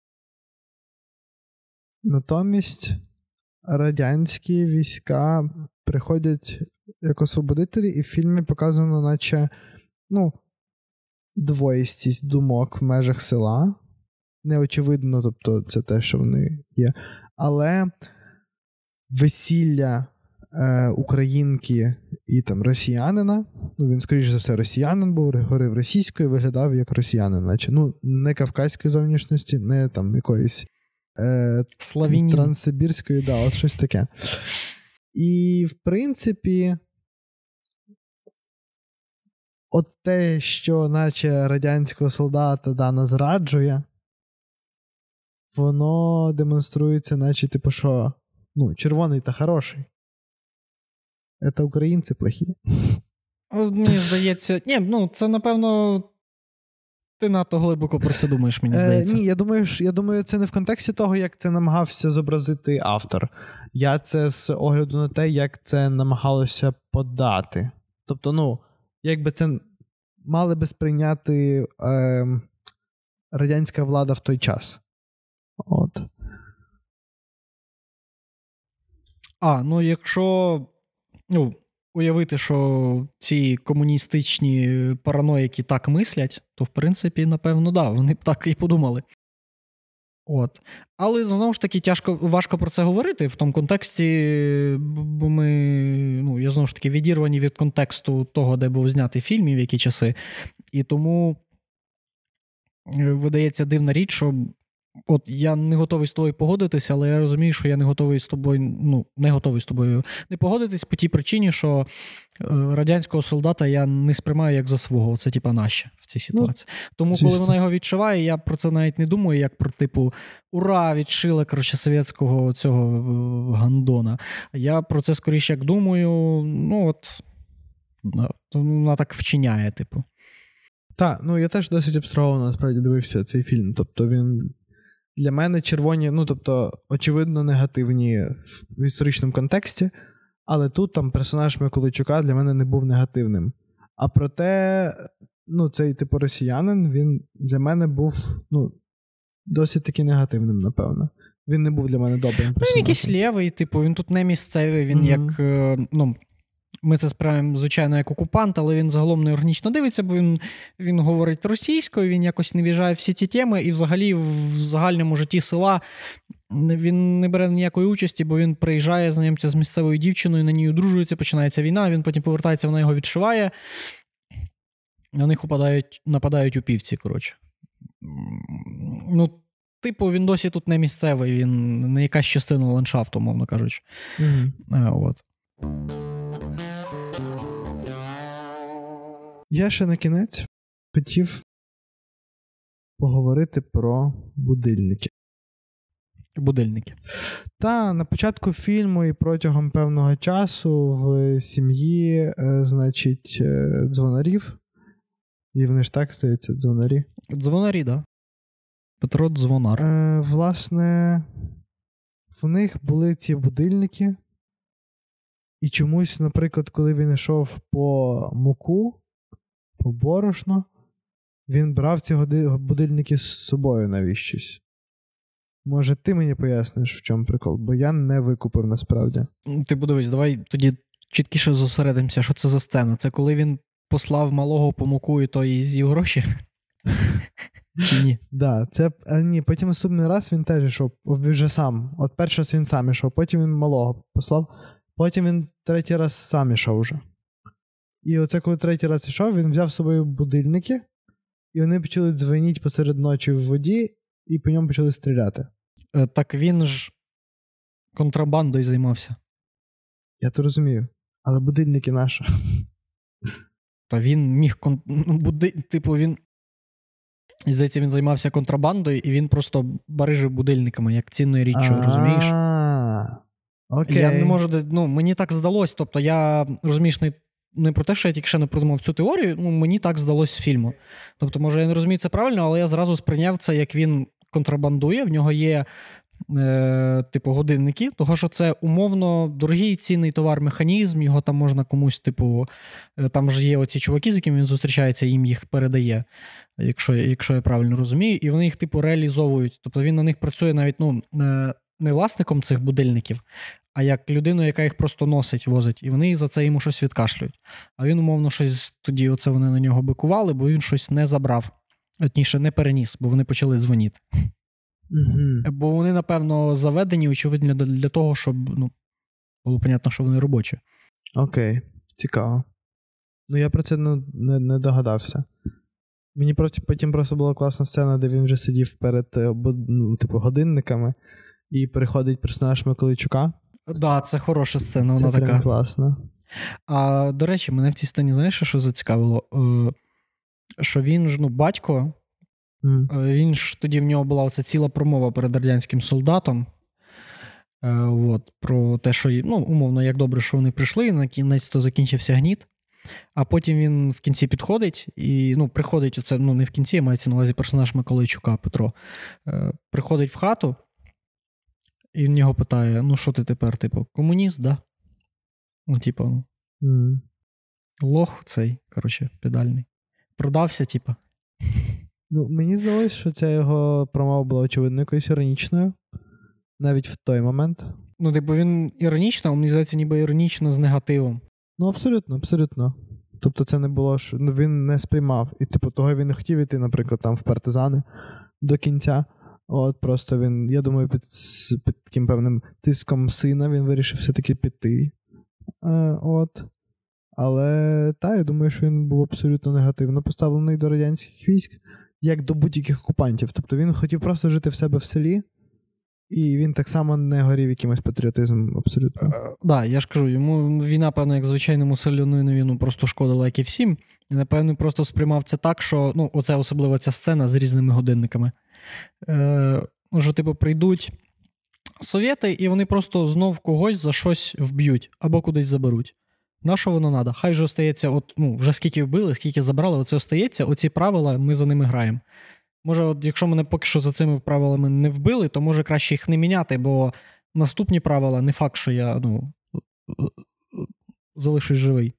Натомість радянські війська приходять як освободителі, і в фільмі показано, наче, ну, двоїстість думок в межах села. Неочевидно, тобто це те, що вони є. Але весілля українки і там росіянина, ну він, скоріш за все, росіянин був, говорив російською, виглядав як росіянин, наче, ну, не кавказької зовнішності, не там якоїсь транссибірської, да, от щось таке. І, в принципі, от те, що наче радянського солдата Дана зраджує, воно демонструється, наче, типу, що, ну, червоний та хороший. Це українці плохі. Мені здається, ні, ну, це, напевно, ти надто глибоко про це думаєш, мені здається. Ні, я думаю, це не в контексті того, як це намагався зобразити автор. Я це з огляду на те, як це намагалося подати. Тобто, ну, якби це мали би сприйняти радянська влада в той час. От. Ну, якщо, ну, уявити, що ці комуністичні параноїки так мислять, то, в принципі, напевно, да, вони б так і подумали. От. Але, знову ж таки, важко про це говорити в тому контексті, бо ми, ну, я, знову ж таки, відірвані від контексту того, де був знятий фільм і в які часи. І тому видається дивна річ, що от я не готовий з тобою погодитися, але я розумію, що я не готовий з тобою не погодитись по тій причині, що радянського солдата я не сприймаю як за свого. Це, типа, наще в цій ситуації. Тому, коли вона його відшиває, я про це навіть не думаю, як про, типу, ура, відшили, коротше, совєтського цього гандона. Я про це скоріше як думаю, ну, от, вона так вчиняє, типу. Так, ну, я теж досить абстраговано, насправді, дивився цей фільм. Тобто, він для мене червоні, ну, тобто, очевидно, негативні в історичному контексті, але тут там персонаж Миколайчука для мене не був негативним. А проте, ну, цей типу росіянин, він для мене був, ну, досить таки негативним, напевно. Він не був для мене добрим персонажем. Він якийсь лєвий, типу, він тут не місцевий, він як, ну, ми це сприймаємо, звичайно, як окупант, але він загалом не органічно дивиться, бо він говорить російською, він якось не в'їжджає всі ці теми, і взагалі в загальному житті села він не бере ніякої участі, бо він приїжджає, знайомиться з місцевою дівчиною, на ній одружується, починається війна, він потім повертається, вона його відшиває, на них нападають упівці, коротше. Ну, типу, він досі тут не місцевий, він не якась частина ландшафту, мовно кажучи. От. Я ще на кінець хотів поговорити про будильники. Будильники. Та на початку фільму і протягом певного часу в сім'ї, значить, дзвонарів. І вони ж так стаються, в них були ці будильники, і чомусь, наприклад, коли він йшов по муку, по борошно, він брав ці будильники з собою навіщось. Може, ти мені поясниш, в чому прикол? Бо я не викупив насправді. Ти подивись, давай тоді чіткіше зосередимося, що це за сцена. Це коли він послав малого по муку і той з'їв гроші? Чи ні? Да, це, ні, потім наступний раз він теж йшов, вже сам. От перший раз він сам йшов, потім він малого послав, потім він третій раз сам йшов вже. І оце коли третій раз йшов, він взяв з собою будильники, і вони почали дзвонити посеред ночі в воді, і по ньому почали стріляти. Так він ж контрабандою займався. Я то розумію. Але будильники наші. Та він міг... він... Здається, він займався контрабандою, і він просто барижив будильниками, як цінною річчю, розумієш? Окей. Я не можу... мені так здалось. Тобто я, розумієш, не про те, що я тільки ще не придумав цю теорію, мені так здалось з фільму. Тобто, може, я не розумію це правильно, але я зразу сприйняв це, як він контрабандує, в нього є годинники, того, що це умовно дорогий цінний товар-механізм, його там можна комусь, там ж є оці чуваки, з якими він зустрічається, їм їх передає, якщо я правильно розумію, і вони їх, реалізовують. Тобто він на них працює навіть, не власником цих будильників, а як людиною, яка їх просто носить, возить, і вони за це йому щось відкашлюють. А він, умовно, щось тоді оце вони на нього бикували, бо він щось не забрав. Точніше, не переніс, бо вони почали дзвонити. Угу. Бо вони, напевно, заведені, очевидно, для того, щоб, було понятно, що вони робочі. Окей, цікаво. Я про це не догадався. Мені потім просто була класна сцена, де він вже сидів перед годинниками і переходить персонаж Миколайчука. Так, да, це хороша сцена, вона це така. Це класно. А, до речі, мене в цій сцені, знаєш, що зацікавило? Що він ж, батько, він ж, тоді в нього була оця ціла промова перед радянським солдатом, про те, що, умовно, як добре, що вони прийшли, і на кінець то закінчився гніт. А потім він в кінці підходить, і, приходить оце, не в кінці, мається на увазі персонаж Миколайчука, Петро, приходить в хату, і в нього питає, що ти тепер, комуніст, да? Лох цей, педальний. Продався, Мені здалося, що ця його промова була, очевидно, якоюсь іронічною. Навіть в той момент. Він іронічно, мені здається, ніби іронічно з негативом. Абсолютно, абсолютно. Тобто це не було, що він не сприймав. І, того він не хотів іти, наприклад, там в партизани до кінця. Просто він, я думаю, під таким певним тиском сина він вирішив все-таки піти. Але, я думаю, що він був абсолютно негативно поставлений до радянських військ, як до будь-яких окупантів. Тобто він хотів просто жити в себе в селі, і він так само не горів якимось патріотизмом абсолютно. Так, я ж кажу, йому війна, певно, як звичайному селянину просто шкодила, як і всім. І, напевно, просто сприймав це так, що, оце особливо ця сцена з різними годинниками. Що, прийдуть совєти, і вони просто знов когось за щось вб'ють або кудись заберуть. На що воно треба? Хай вже остається, вже скільки вбили, скільки забрали, оце остається, оці правила, ми за ними граємо. Може, якщо мене поки що за цими правилами не вбили, то може краще їх не міняти, бо наступні правила не факт, що я, залишусь живий.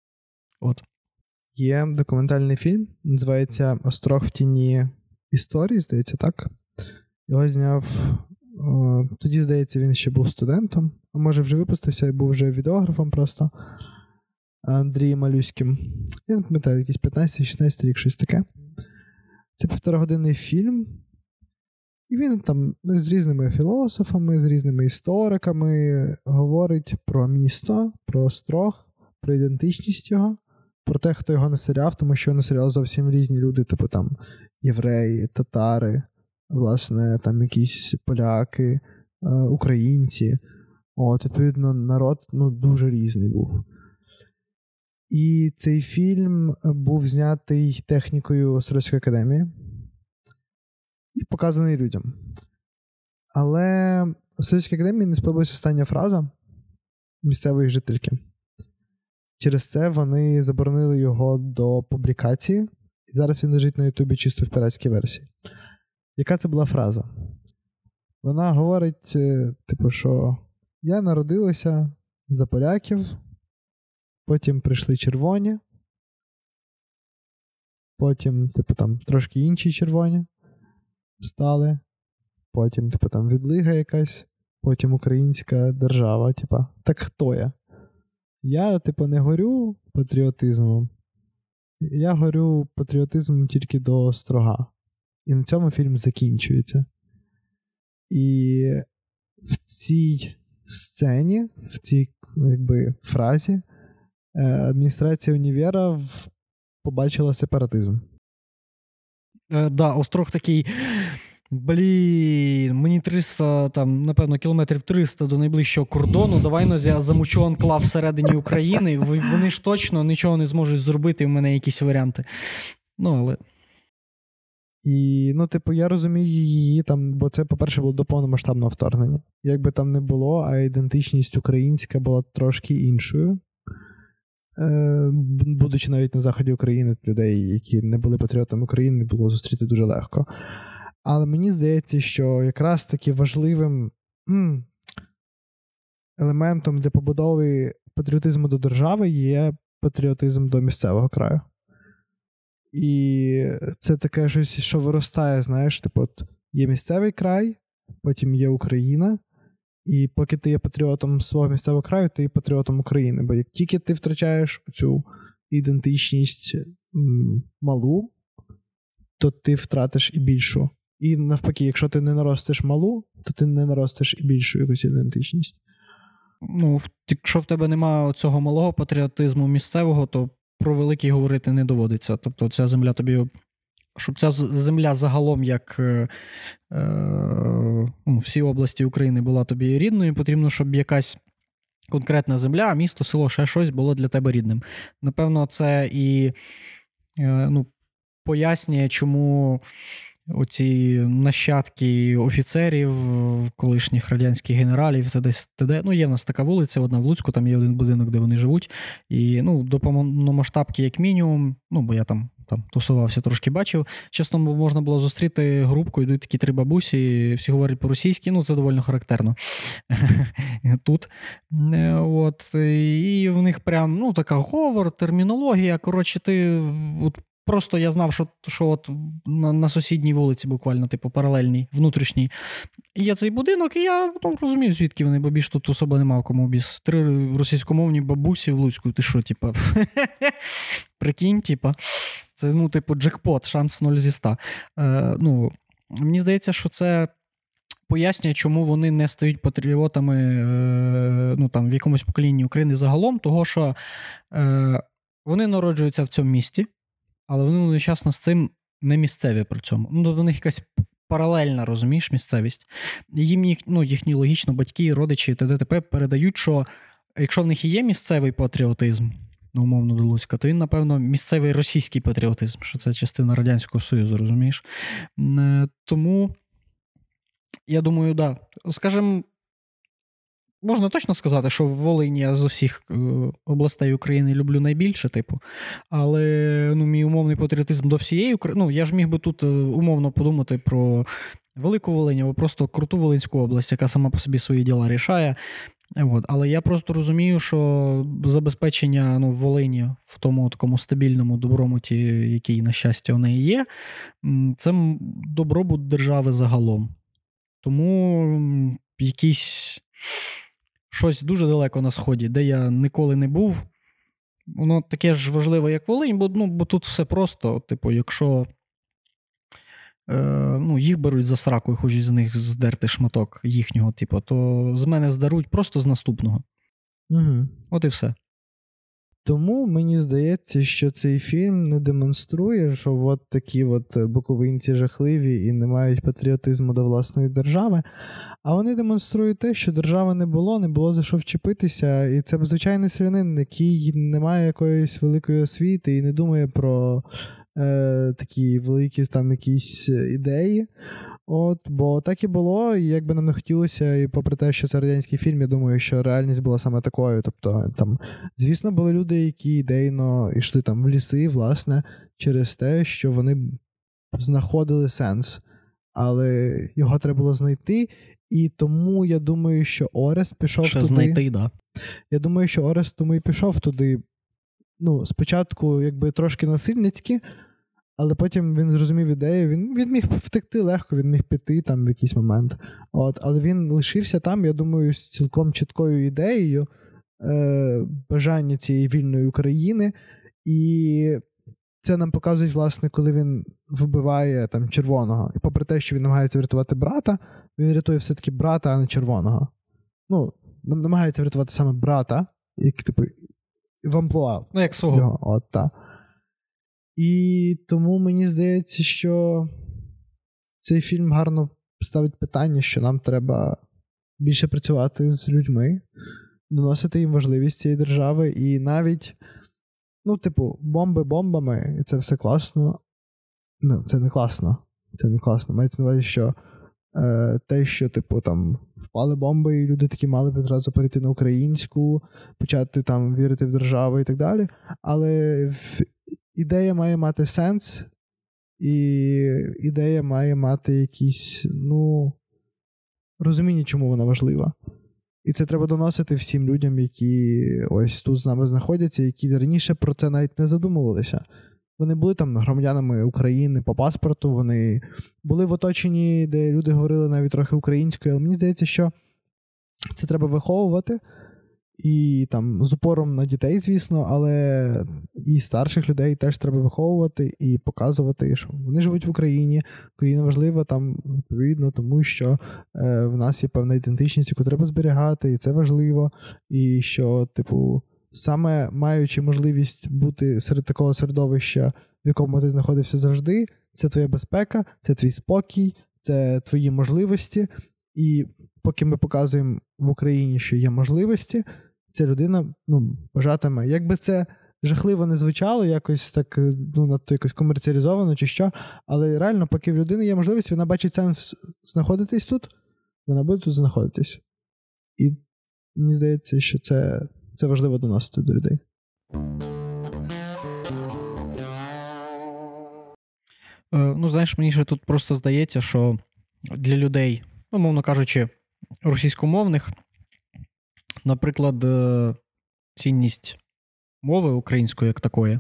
Є документальний фільм, називається «Острог в тіні історії», здається, так? Його зняв, тоді, здається, він ще був студентом, а може вже випустився і був вже відеографом просто, Андрієм Малюським. Я не пам'ятаю, якийсь 15-16 рік, щось таке. Це 1,5-годинний фільм, і він там з різними філософами, з різними істориками говорить про місто, про Острог, про ідентичність його, про те, хто його населяв, тому що його населяли зовсім різні люди, там євреї, татари, власне, там якісь поляки, українці. Відповідно, народ, дуже різний був. І цей фільм був знятий технікою Острозької академії і показаний людям. Але Острозькій академії не сподобалася остання фраза місцевої жительки. Через це вони заборонили його до публікації, і зараз він лежить на Ютубі чисто в піратській версії. Яка це була фраза? Вона говорить, типу, що я народилася за поляків, потім прийшли червоні, потім, типу, там трошки інші червоні стали, потім, типу, там відлига якась, потім українська держава, типу, так хто я? Я, типу, не горю патріотизмом, я горю патріотизмом тільки до острога. І на цьому фільм закінчується. І в цій сцені, в цій, якби, фразі адміністрація універа побачила сепаратизм. Да, острог такий, мені 300, там, напевно, кілометрів 300 до найближчого кордону, давай я замучу анклав всередині України, вони ж точно нічого не зможуть зробити, в мене якісь варіанти. Але... І, типу, я розумію її там, бо це, по-перше, було до повномасштабного вторгнення. Якби там не було, а ідентичність українська була трошки іншою. Будучи навіть на заході України, людей, які не були патріотами України, було зустріти дуже легко. Але мені здається, що якраз таки важливим елементом для побудови патріотизму до держави є патріотизм до місцевого краю. І це таке щось, що виростає, знаєш, типу, от є місцевий край, потім є Україна, і поки ти є патріотом свого місцевого краю, ти є патріотом України. Бо як тільки ти втрачаєш цю ідентичність малу, то ти втратиш і більшу. І навпаки, якщо ти не наростиш малу, то ти не наростиш і більшу якусь ідентичність. Якщо в тебе немає цього малого патріотизму місцевого, то про великий говорити не доводиться. Тобто ця земля тобі, щоб ця земля загалом, як всі області України була тобі рідною, потрібно, щоб якась конкретна земля, місто, село, ще щось було для тебе рідним. Напевно, це і пояснює, чому оці нащадки офіцерів, колишніх радянських генералів, т.д. Є в нас така вулиця, одна в Луцьку, там є один будинок, де вони живуть. І, до повномасштабки як мінімум, бо я там тусувався, трошки бачив. Чесно, можна було зустріти групку, йдуть такі 3 бабусі, всі говорять по-російськи, це доволі характерно. Тут. І в них прям, така говор, термінологія, коротше, ти... Просто я знав, що от на сусідній вулиці буквально, паралельній, внутрішній, є цей будинок, і я розумію, звідки вони, бо більш тут особо нема кому біс. 3 російськомовні бабусі в Луцьку, ти що, прикинь, це, джекпот, шанс 0 зі 100. Мені здається, що це пояснює, чому вони не стають патріотами, в якомусь поколінні України загалом, того, що вони народжуються в цьому місті, але вони одночасно з цим не місцеві при цьому. До них якась паралельна, розумієш, місцевість. Їм їхні логічно батьки, родичі т.д. передають, що якщо в них і є місцевий патріотизм, умовно до Луцька, то він, напевно, місцевий російський патріотизм, що це частина Радянського Союзу, розумієш? Тому, я думаю, да. Скажімо, можна точно сказати, що в Волині я з усіх областей України люблю найбільше, але мій умовний патріотизм до всієї України, я ж міг би тут умовно подумати про Велику Волинь, або просто круту Волинську область, яка сама по собі свої діла рішає. Але я просто розумію, що забезпечення в Волині в тому такому стабільному добробуті, який, на щастя, у неї є, це добробут держави загалом. Тому якісь щось дуже далеко на Сході, де я ніколи не був, воно таке ж важливе, як Волинь, бо тут все просто, якщо їх беруть за сраку і хочуть з них здерти шматок їхнього, то з мене здаруть просто з наступного. Угу. От і все. Тому мені здається, що цей фільм не демонструє, що от такі буковинці жахливі і не мають патріотизму до власної держави, а вони демонструють те, що держави не було за що вчепитися, і це звичайний селянин, який не має якоїсь великої освіти і не думає про такі великі там якісь ідеї. Бо так і було, і як би нам не хотілося, і попри те, що це радянський фільм, я думаю, що реальність була саме такою. Тобто, звісно, були люди, які ідейно йшли в ліси, власне, через те, що вони знаходили сенс. але його треба було знайти, і тому я думаю, що Орест пішов туди. Знайти, да. Я думаю, що Орест тому і пішов туди, спочатку якби трошки насильницьки, але потім він зрозумів ідею, він міг втекти легко, він міг піти там в якийсь момент. Але він лишився там, я думаю, з цілком чіткою ідеєю бажання цієї вільної України. І це нам показують, власне, коли він вбиває там червоного. І попри те, що він намагається врятувати брата, він рятує все-таки брата, а не червоного. Намагається врятувати саме брата, як, типу, в амплуа. Як свого. І тому мені здається, що цей фільм гарно ставить питання, що нам треба більше працювати з людьми, доносити їм важливість цієї держави, і навіть, бомби бомбами, і це все класно. Це не класно. Це не класно. Мається на увазі, що те, що, там, впали бомби, і люди такі мали б одразу перейти на українську, почати там вірити в державу і так далі. Але ідея має мати сенс, і ідея має мати якісь, розуміння, чому вона важлива. І це треба доносити всім людям, які ось тут з нами знаходяться, які раніше про це навіть не задумувалися. Вони були там громадянами України по паспорту, вони були в оточенні, де люди говорили навіть трохи українською, але мені здається, що це треба виховувати, і там з упором на дітей, звісно, але і старших людей теж треба виховувати і показувати, що вони живуть в Україні. Україна важлива там, відповідно, тому що в нас є певна ідентичність, яку треба зберігати, і це важливо. І що, саме маючи можливість бути серед такого середовища, в якому ти знаходився завжди, це твоя безпека, це твій спокій, це твої можливості. І поки ми показуємо в Україні, що є можливості, ця людина бажатиме. Якби це жахливо не звучало, якось так, надто якось комерціалізовано чи що, але реально, поки в людини є можливість, вона бачить сенс знаходитись тут, вона буде тут знаходитись. І мені здається, що це важливо доносити до людей. Знаєш, мені ще тут просто здається, що для людей, мовно кажучи, російськомовних, наприклад, цінність мови української як такої,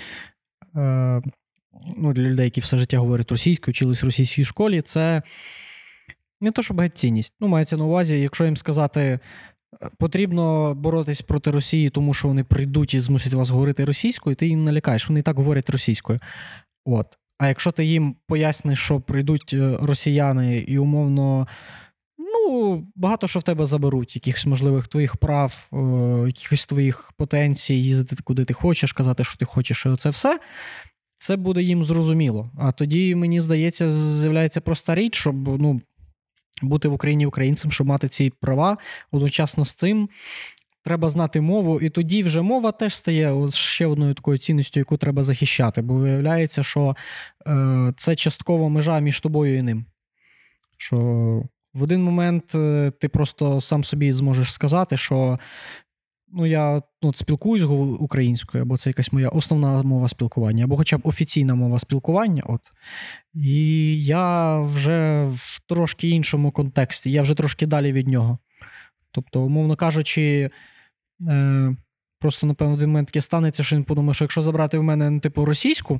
для людей, які все життя говорять російською, вчились в російській школі, це не то, щоб геть цінність. Мається на увазі, якщо їм сказати, потрібно боротись проти Росії, тому що вони прийдуть і змусять вас говорити російською, ти їм налякаєш, вони і так говорять російською. А якщо ти їм поясниш, що прийдуть росіяни і умовно, багато що в тебе заберуть, якихось можливих твоїх прав, якихось твоїх потенцій, їздити куди ти хочеш, казати, що ти хочеш, і оце все, це буде їм зрозуміло. А тоді, мені здається, з'являється проста річ, щоб, бути в Україні українцем, щоб мати ці права, одночасно з цим треба знати мову, і тоді вже мова теж стає ще одною такою цінністю, яку треба захищати, бо виявляється, що це частково межа між тобою і ним. Що в один момент ти просто сам собі зможеш сказати, що я спілкуюсь українською, або це якась моя основна мова спілкування, або хоча б офіційна мова спілкування. І я вже в трошки іншому контексті, я вже трошки далі від нього. Тобто, умовно кажучи, просто, напевно, в один момент таке станеться, що він подумає, що якщо забрати в мене, російську,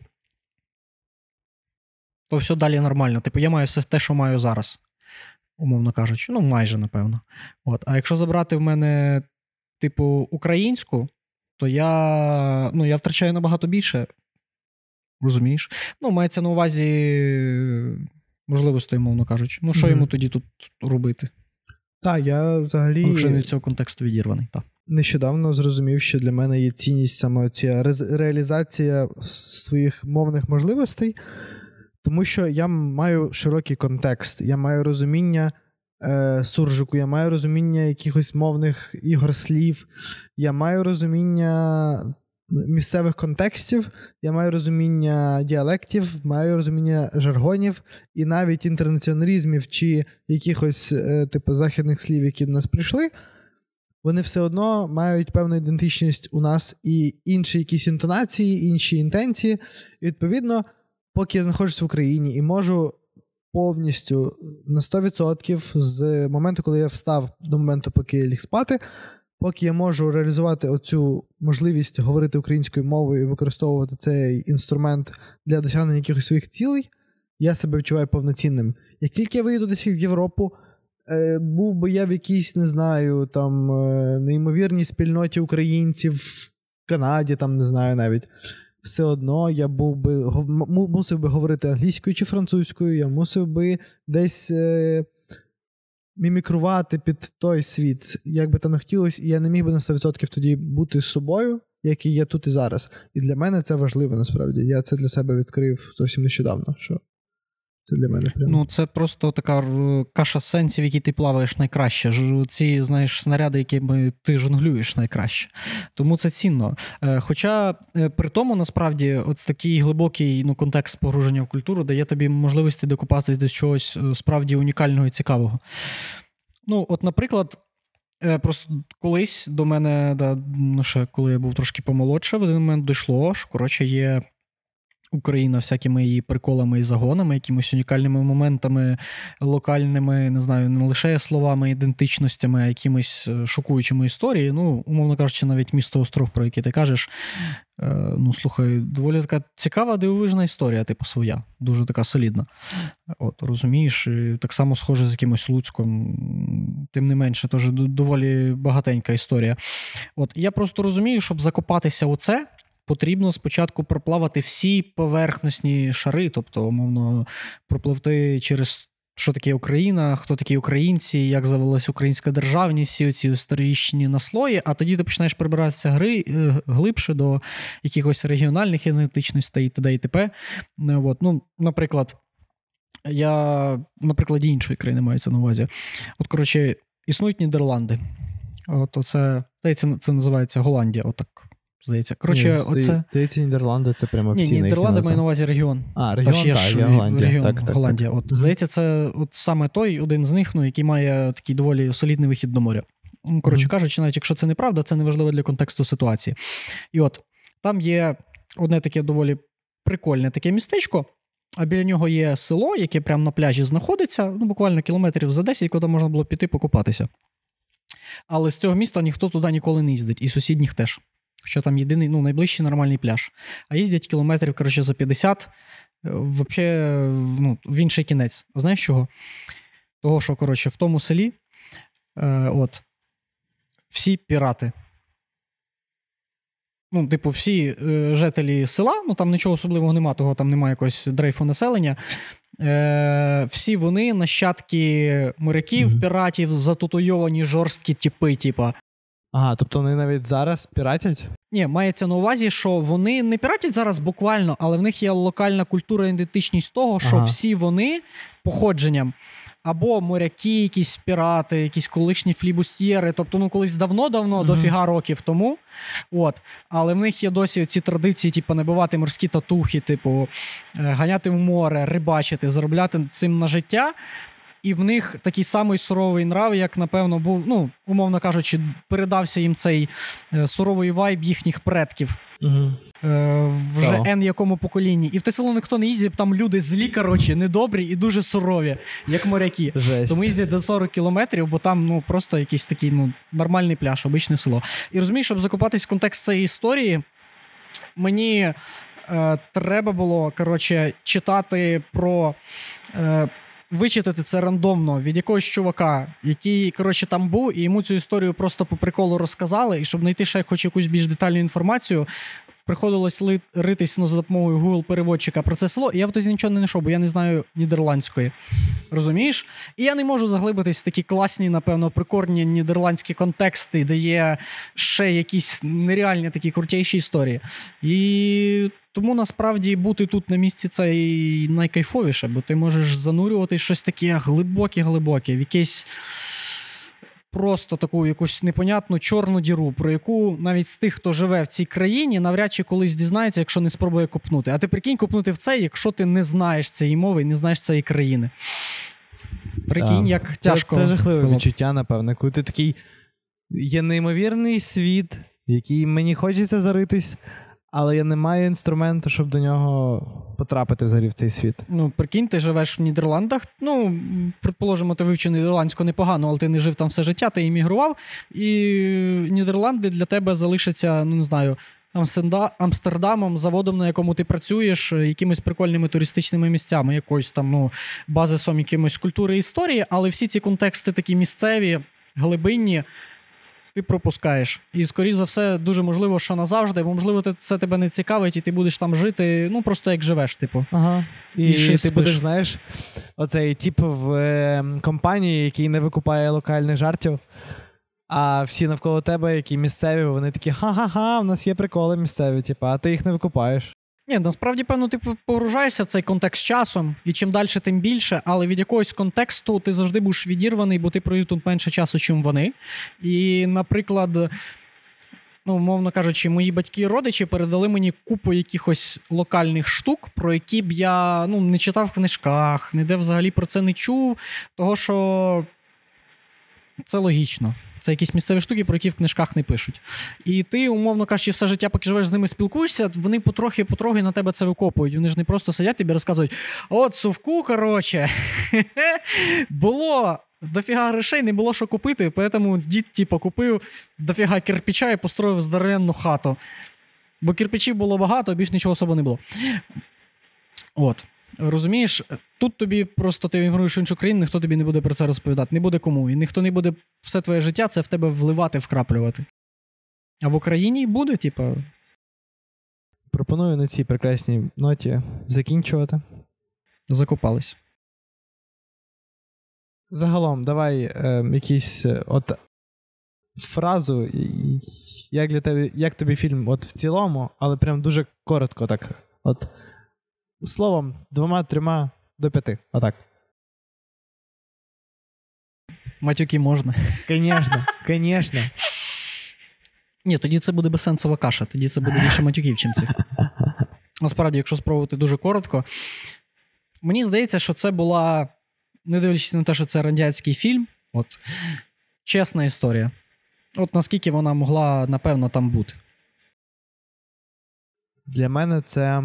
то все далі нормально. Я маю все те, що маю зараз, умовно кажучи. Майже, напевно. А якщо забрати в мене, українську, то я втрачаю набагато більше. Розумієш? Мається на увазі можливостей, умовно кажучи. Що йому тоді тут робити? Так, я взагалі... Якщо не від цього контексту відірваний, так. Нещодавно зрозумів, що для мене є цінність саме ця реалізація своїх мовних можливостей, тому що я маю широкий контекст, я маю розуміння суржику, я маю розуміння якихось мовних ігор слів, я маю розуміння місцевих контекстів, я маю розуміння діалектів, маю розуміння жаргонів і навіть інтернаціоналізмів чи якихось західних слів, які до нас прийшли, вони все одно мають певну ідентичність у нас і інші якісь інтонації, інші інтенції. І, відповідно, поки я знаходжусь в Україні і можу повністю на 100% з моменту, коли я встав до моменту, поки я ліг спати, поки я можу реалізувати оцю можливість говорити українською мовою і використовувати цей інструмент для досягнення якихось своїх цілей, я себе відчуваю повноцінним. Як тільки я виїду десь в Європу, був би я в якійсь, не знаю, там, неймовірній спільноті українців в Канаді, там, не знаю навіть, все одно я мусив би говорити англійською чи французькою, я мусив би десь мімікрувати під той світ, як би там не хотілося, і я не міг би на 100% тоді бути з собою, як і є тут і зараз. І для мене це важливо, насправді. Я це для себе відкрив зовсім нещодавно, що це для мене прямо. Ну, це просто така каша сенсів, в якій ти плаваєш найкраще. Ці, знаєш, снаряди, якими ти жонглюєш найкраще. Тому це цінно. Хоча при тому, насправді, от такий глибокий контекст погруження в культуру дає тобі можливості докопатися до чогось справді унікального і цікавого. Ну, от, наприклад, просто колись до мене, ще коли я був трошки помолодше, в один момент дійшло, що, коротше, є Україна всякими її приколами і загонами, якимось унікальними моментами, локальними, не знаю, не лише словами, ідентичностями, а якимись шокуючими історіями. Ну, умовно кажучи, навіть місто Острог, про яке ти кажеш, ну, слухай, доволі така цікава, дивовижна історія, типу, своя. Дуже така солідна. От, розумієш, і так само схоже з якимось Луцьком. Тим не менше, теж доволі багатенька історія. От, я просто розумію, щоб закопатися у це, потрібно спочатку проплавати всі поверхностні шари, тобто, умовно, пропливти через що таке Україна, хто такі українці, як завелась українська державність, всі ці історичні наслої, а тоді ти починаєш прибиратися глибше до якихось регіональних ідентичностей і т.д. і т.п. От. Ну, наприклад, на прикладі іншої країни мається на увазі. От, коротше, існують Нідерланди. От оце, це називається Голландія, отак. Здається. Коротше, Здається, Нідерланди – це прямо офіційна. Ні, Нідерланди маю на увазі регіон. Регіон, так, Голландія. Регіон Голландія. От, здається, це от саме той, один з них, який має такий доволі солідний вихід до моря. Коротше кажучи, навіть якщо це неправда, це неважливо для контексту ситуації. І от, там є одне таке доволі прикольне таке містечко, а біля нього є село, яке прямо на пляжі знаходиться, ну, буквально кілометрів за 10, куди можна було піти покупатися. Але з цього міста ніхто туди ніколи не їздить, і сусідніх теж. Хоча там єдиний, найближчий нормальний пляж. А їздять кілометрів, коротше, за 50, взагалі, в інший кінець. А знаєш чого? Того, що, коротше, в тому селі, всі пірати. Ну, типу, всі жителі села, там нічого особливого нема, того там немає якогось дрейфу населення. Всі вони нащадки моряків, піратів, затутуйовані жорсткі типи, типа. Ага, тобто вони навіть зараз піратять? Ні, мається на увазі, що вони не піратять зараз буквально, але в них є локальна культура і ідентичність того, що всі вони походженням або моряки, якісь пірати, якісь колишні флібустьєри, тобто, колись давно-давно, дофіга років тому, але в них є досі ці традиції, типу, набивати морські татухи, типу, ганяти в море, рибачити, заробляти цим на життя. І в них такий самий суровий нрав, як, напевно, був, умовно кажучи, передався їм цей суровий вайб їхніх предків вже якому поколінні. І в те село ніхто не їздить, там люди злі, коротше, недобрі і дуже сурові, як моряки. Жесть. Тому їздять за 40 кілометрів, бо там просто якийсь такий нормальний пляж, обичне село. І розумієш, щоб закопатись в контекст цієї історії, мені треба було, коротше, читати про... вичитати це рандомно від якогось чувака, який, коротше, там був, і йому цю історію просто по приколу розказали, і щоб знайти ще хоч якусь більш детальну інформацію, приходилось ритись за допомогою Google-переводчика про це село, і я в тоді нічого не знайшов, бо я не знаю нідерландської. Розумієш? І я не можу заглибитись в такі класні, напевно, прикольні нідерландські контексти, де є ще якісь нереальні такі крутіші історії. І тому, насправді, бути тут на місці це і найкайфовіше, бо ти можеш занурювати щось таке глибоке-глибоке, в якесь просто таку якусь непонятну чорну діру, про яку навіть з тих, хто живе в цій країні, навряд чи колись дізнається, якщо не спробує копнути. А ти прикинь копнути в це, якщо ти не знаєш цієї мови і не знаєш цієї країни. Прикинь, як тяжко. Це жахливе відчуття, напевно, коли ти такий, є неймовірний світ, який мені хочеться заритись, але я не маю інструменту, щоб до нього потрапити взагалі в цей світ. Ну, прикинь, ти живеш в Нідерландах, ну, предположимо, ти вивчив нідерландську непогано, але ти не жив там все життя, ти іммігрував, і Нідерланди для тебе залишаться, ну, не знаю, Амстердамом, заводом, на якому ти працюєш, якимись прикольними туристичними місцями, якоюсь там, ну, базисом якимось культури і історії, але всі ці контексти такі місцеві, глибинні, ти пропускаєш. І, скоріш за все, дуже можливо, що назавжди, бо, можливо, це тебе не цікавить, і ти будеш там жити, ну, просто як живеш, типу. Ага. І ти будеш, знаєш, оцей тип в компанії, який не викупає локальних жартів, а всі навколо тебе, які місцеві, вони такі, ха-ха-ха, в нас є приколи місцеві, типу, а ти їх не викупаєш. Ні, насправді, певно, ти погружаєшся в цей контекст часом, і чим далі, тим більше, але від якогось контексту ти завжди будеш відірваний, бо ти провів тут менше часу, чим вони. І, наприклад, ну, мовно кажучи, мої батьки і родичі передали мені купу якихось локальних штук, про які б я, ну, не читав в книжках, ніде взагалі про це не чув, того що це логічно. Це якісь місцеві штуки, про які в книжках не пишуть. І ти, умовно кажучи, все життя, поки живеш з ними, спілкуєшся, вони потрохи на тебе це викопують. Вони ж не просто сидять, тобі розказують, от Сувку, короче, було дофіга грошей, не було що купити, тому дід, типу, купив дофіга кирпича і построїв здоровенну хату. Бо кирпичів було багато, а більш нічого особо не було. От. Розумієш, тут тобі просто ти іммігруєш в іншу країну, ніхто тобі не буде про це розповідати, не буде кому. І ніхто не буде все твоє життя це в тебе вливати, вкраплювати. А в Україні буде, типу... Пропоную на цій прекрасній ноті закінчувати. Закопались. Загалом, давай якісь от фразу, як для тебе, як тобі фільм от в цілому, але прям дуже коротко так. От словом, 2-3 до 5. Отак. Матюки можна. Конечно. Ні, тоді це буде безсенсова каша. Тоді це буде більше матюків, чим цих. Насправді, якщо спробувати дуже коротко, мені здається, що це була, не дивлячись на те, що це радянський фільм, от, чесна історія. От наскільки вона могла, напевно, там бути. Для мене це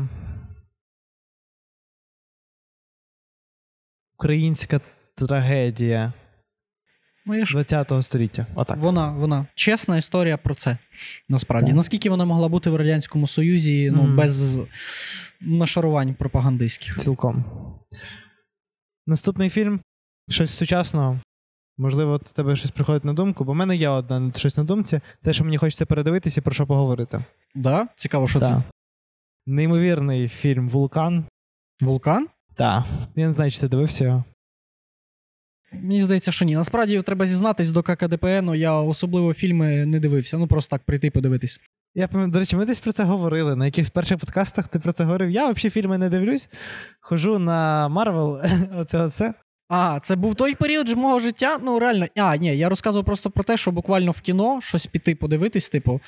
українська трагедія 20-го століття. Отак. Вона. Чесна історія про це, насправді. Так. Наскільки вона могла бути в Радянському Союзі, без нашарувань пропагандистських. Цілком. Наступний фільм. Щось сучасного. Можливо, от тебе щось приходить на думку, бо в мене є одне щось на думці, те, що мені хочеться передивитися і про що поговорити. Да? Цікаво, що це? Неймовірний фільм «Вулкан». «Вулкан»? Так. Я не знаю, чи ти дивився його. Мені здається, що ні. Насправді, треба зізнатись, до ККДПНу я особливо фільми не дивився. Ну, просто так прийти подивитись. Я пам'ятаю, до речі, ми десь про це говорили. На якихось перших подкастах ти про це говорив. Я взагалі фільми не дивлюсь. Хожу на Марвел. Оце. Це був той період мого життя? Ну, реально. Ні, я розказував просто про те, що буквально в кіно щось піти подивитись, типу.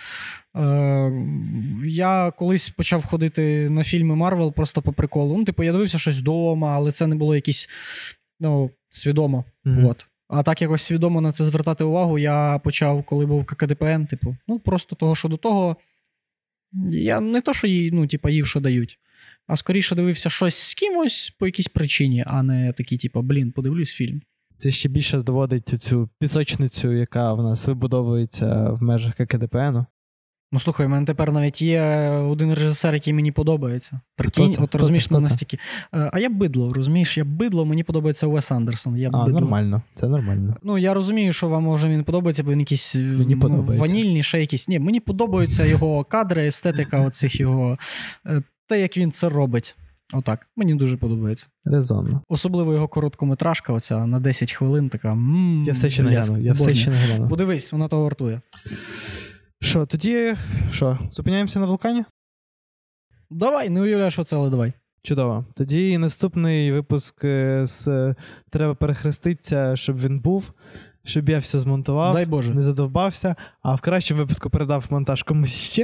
Я колись почав ходити на фільми Марвел просто по приколу. Ну, типу, я дивився щось вдома, але це не було якісь, ну, свідомо. Mm-hmm. От. А так якось свідомо на це звертати увагу я почав, коли був ККДПН, типу. Ну, просто того, що до того я не то, що їв, що дають. А скоріше дивився щось з кимось по якійсь причині, а не такий, типу, подивлюсь фільм. Це ще більше доводить цю пісочницю, яка в нас вибудовується в межах ККДПНу. Ну, слухай, у мене тепер навіть є один режисер, який мені подобається. Прикинь, от розумієш, настільки. А я бидло, розумієш? Мені подобається Уес Андерсон. Нормально, це нормально. Ну, я розумію, що вам, може, він подобається, бо він якийсь ванільний, ще якийсь. Ні, мені подобаються його кадри, естетика оцих його, те, як він це робить. Отак, мені дуже подобається. Резонно. Особливо його короткометражка, оця на 10 хвилин, така. Я все ще не гляну. Подивись, вона того вартує. Тоді, зупиняємося на «Вулкані»? Давай, не уявляю, що це, але давай. Чудово. Тоді наступний випуск треба перехреститися, щоб він був, щоб я все змонтував, дай Боже. Не задовбався, а в кращому випадку передав монтаж комусь ще.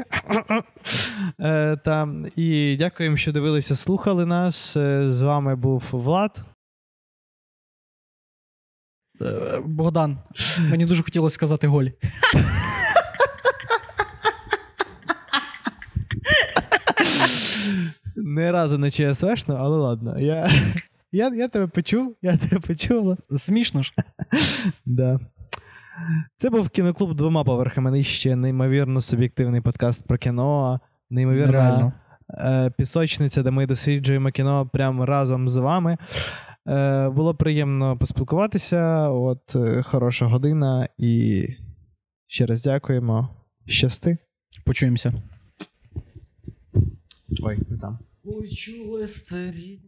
І дякуємо, що дивилися, слухали нас. З вами був Влад. Богдан. Мені дуже хотілося сказати Голь. Не разу не ЧСВшно, але ладно. Я тебе почув. Смішно ж. Да. Це був кіноклуб двома поверхами нижче, неймовірно суб'єктивний подкаст про кіно, неймовірна Реально. пісочниця, де ми досліджуємо кіно прямо разом з вами. Було приємно поспілкуватися, хороша година і ще раз дякуємо. Щасти. Почуємося. Ой, ти там. Ой, чули старі.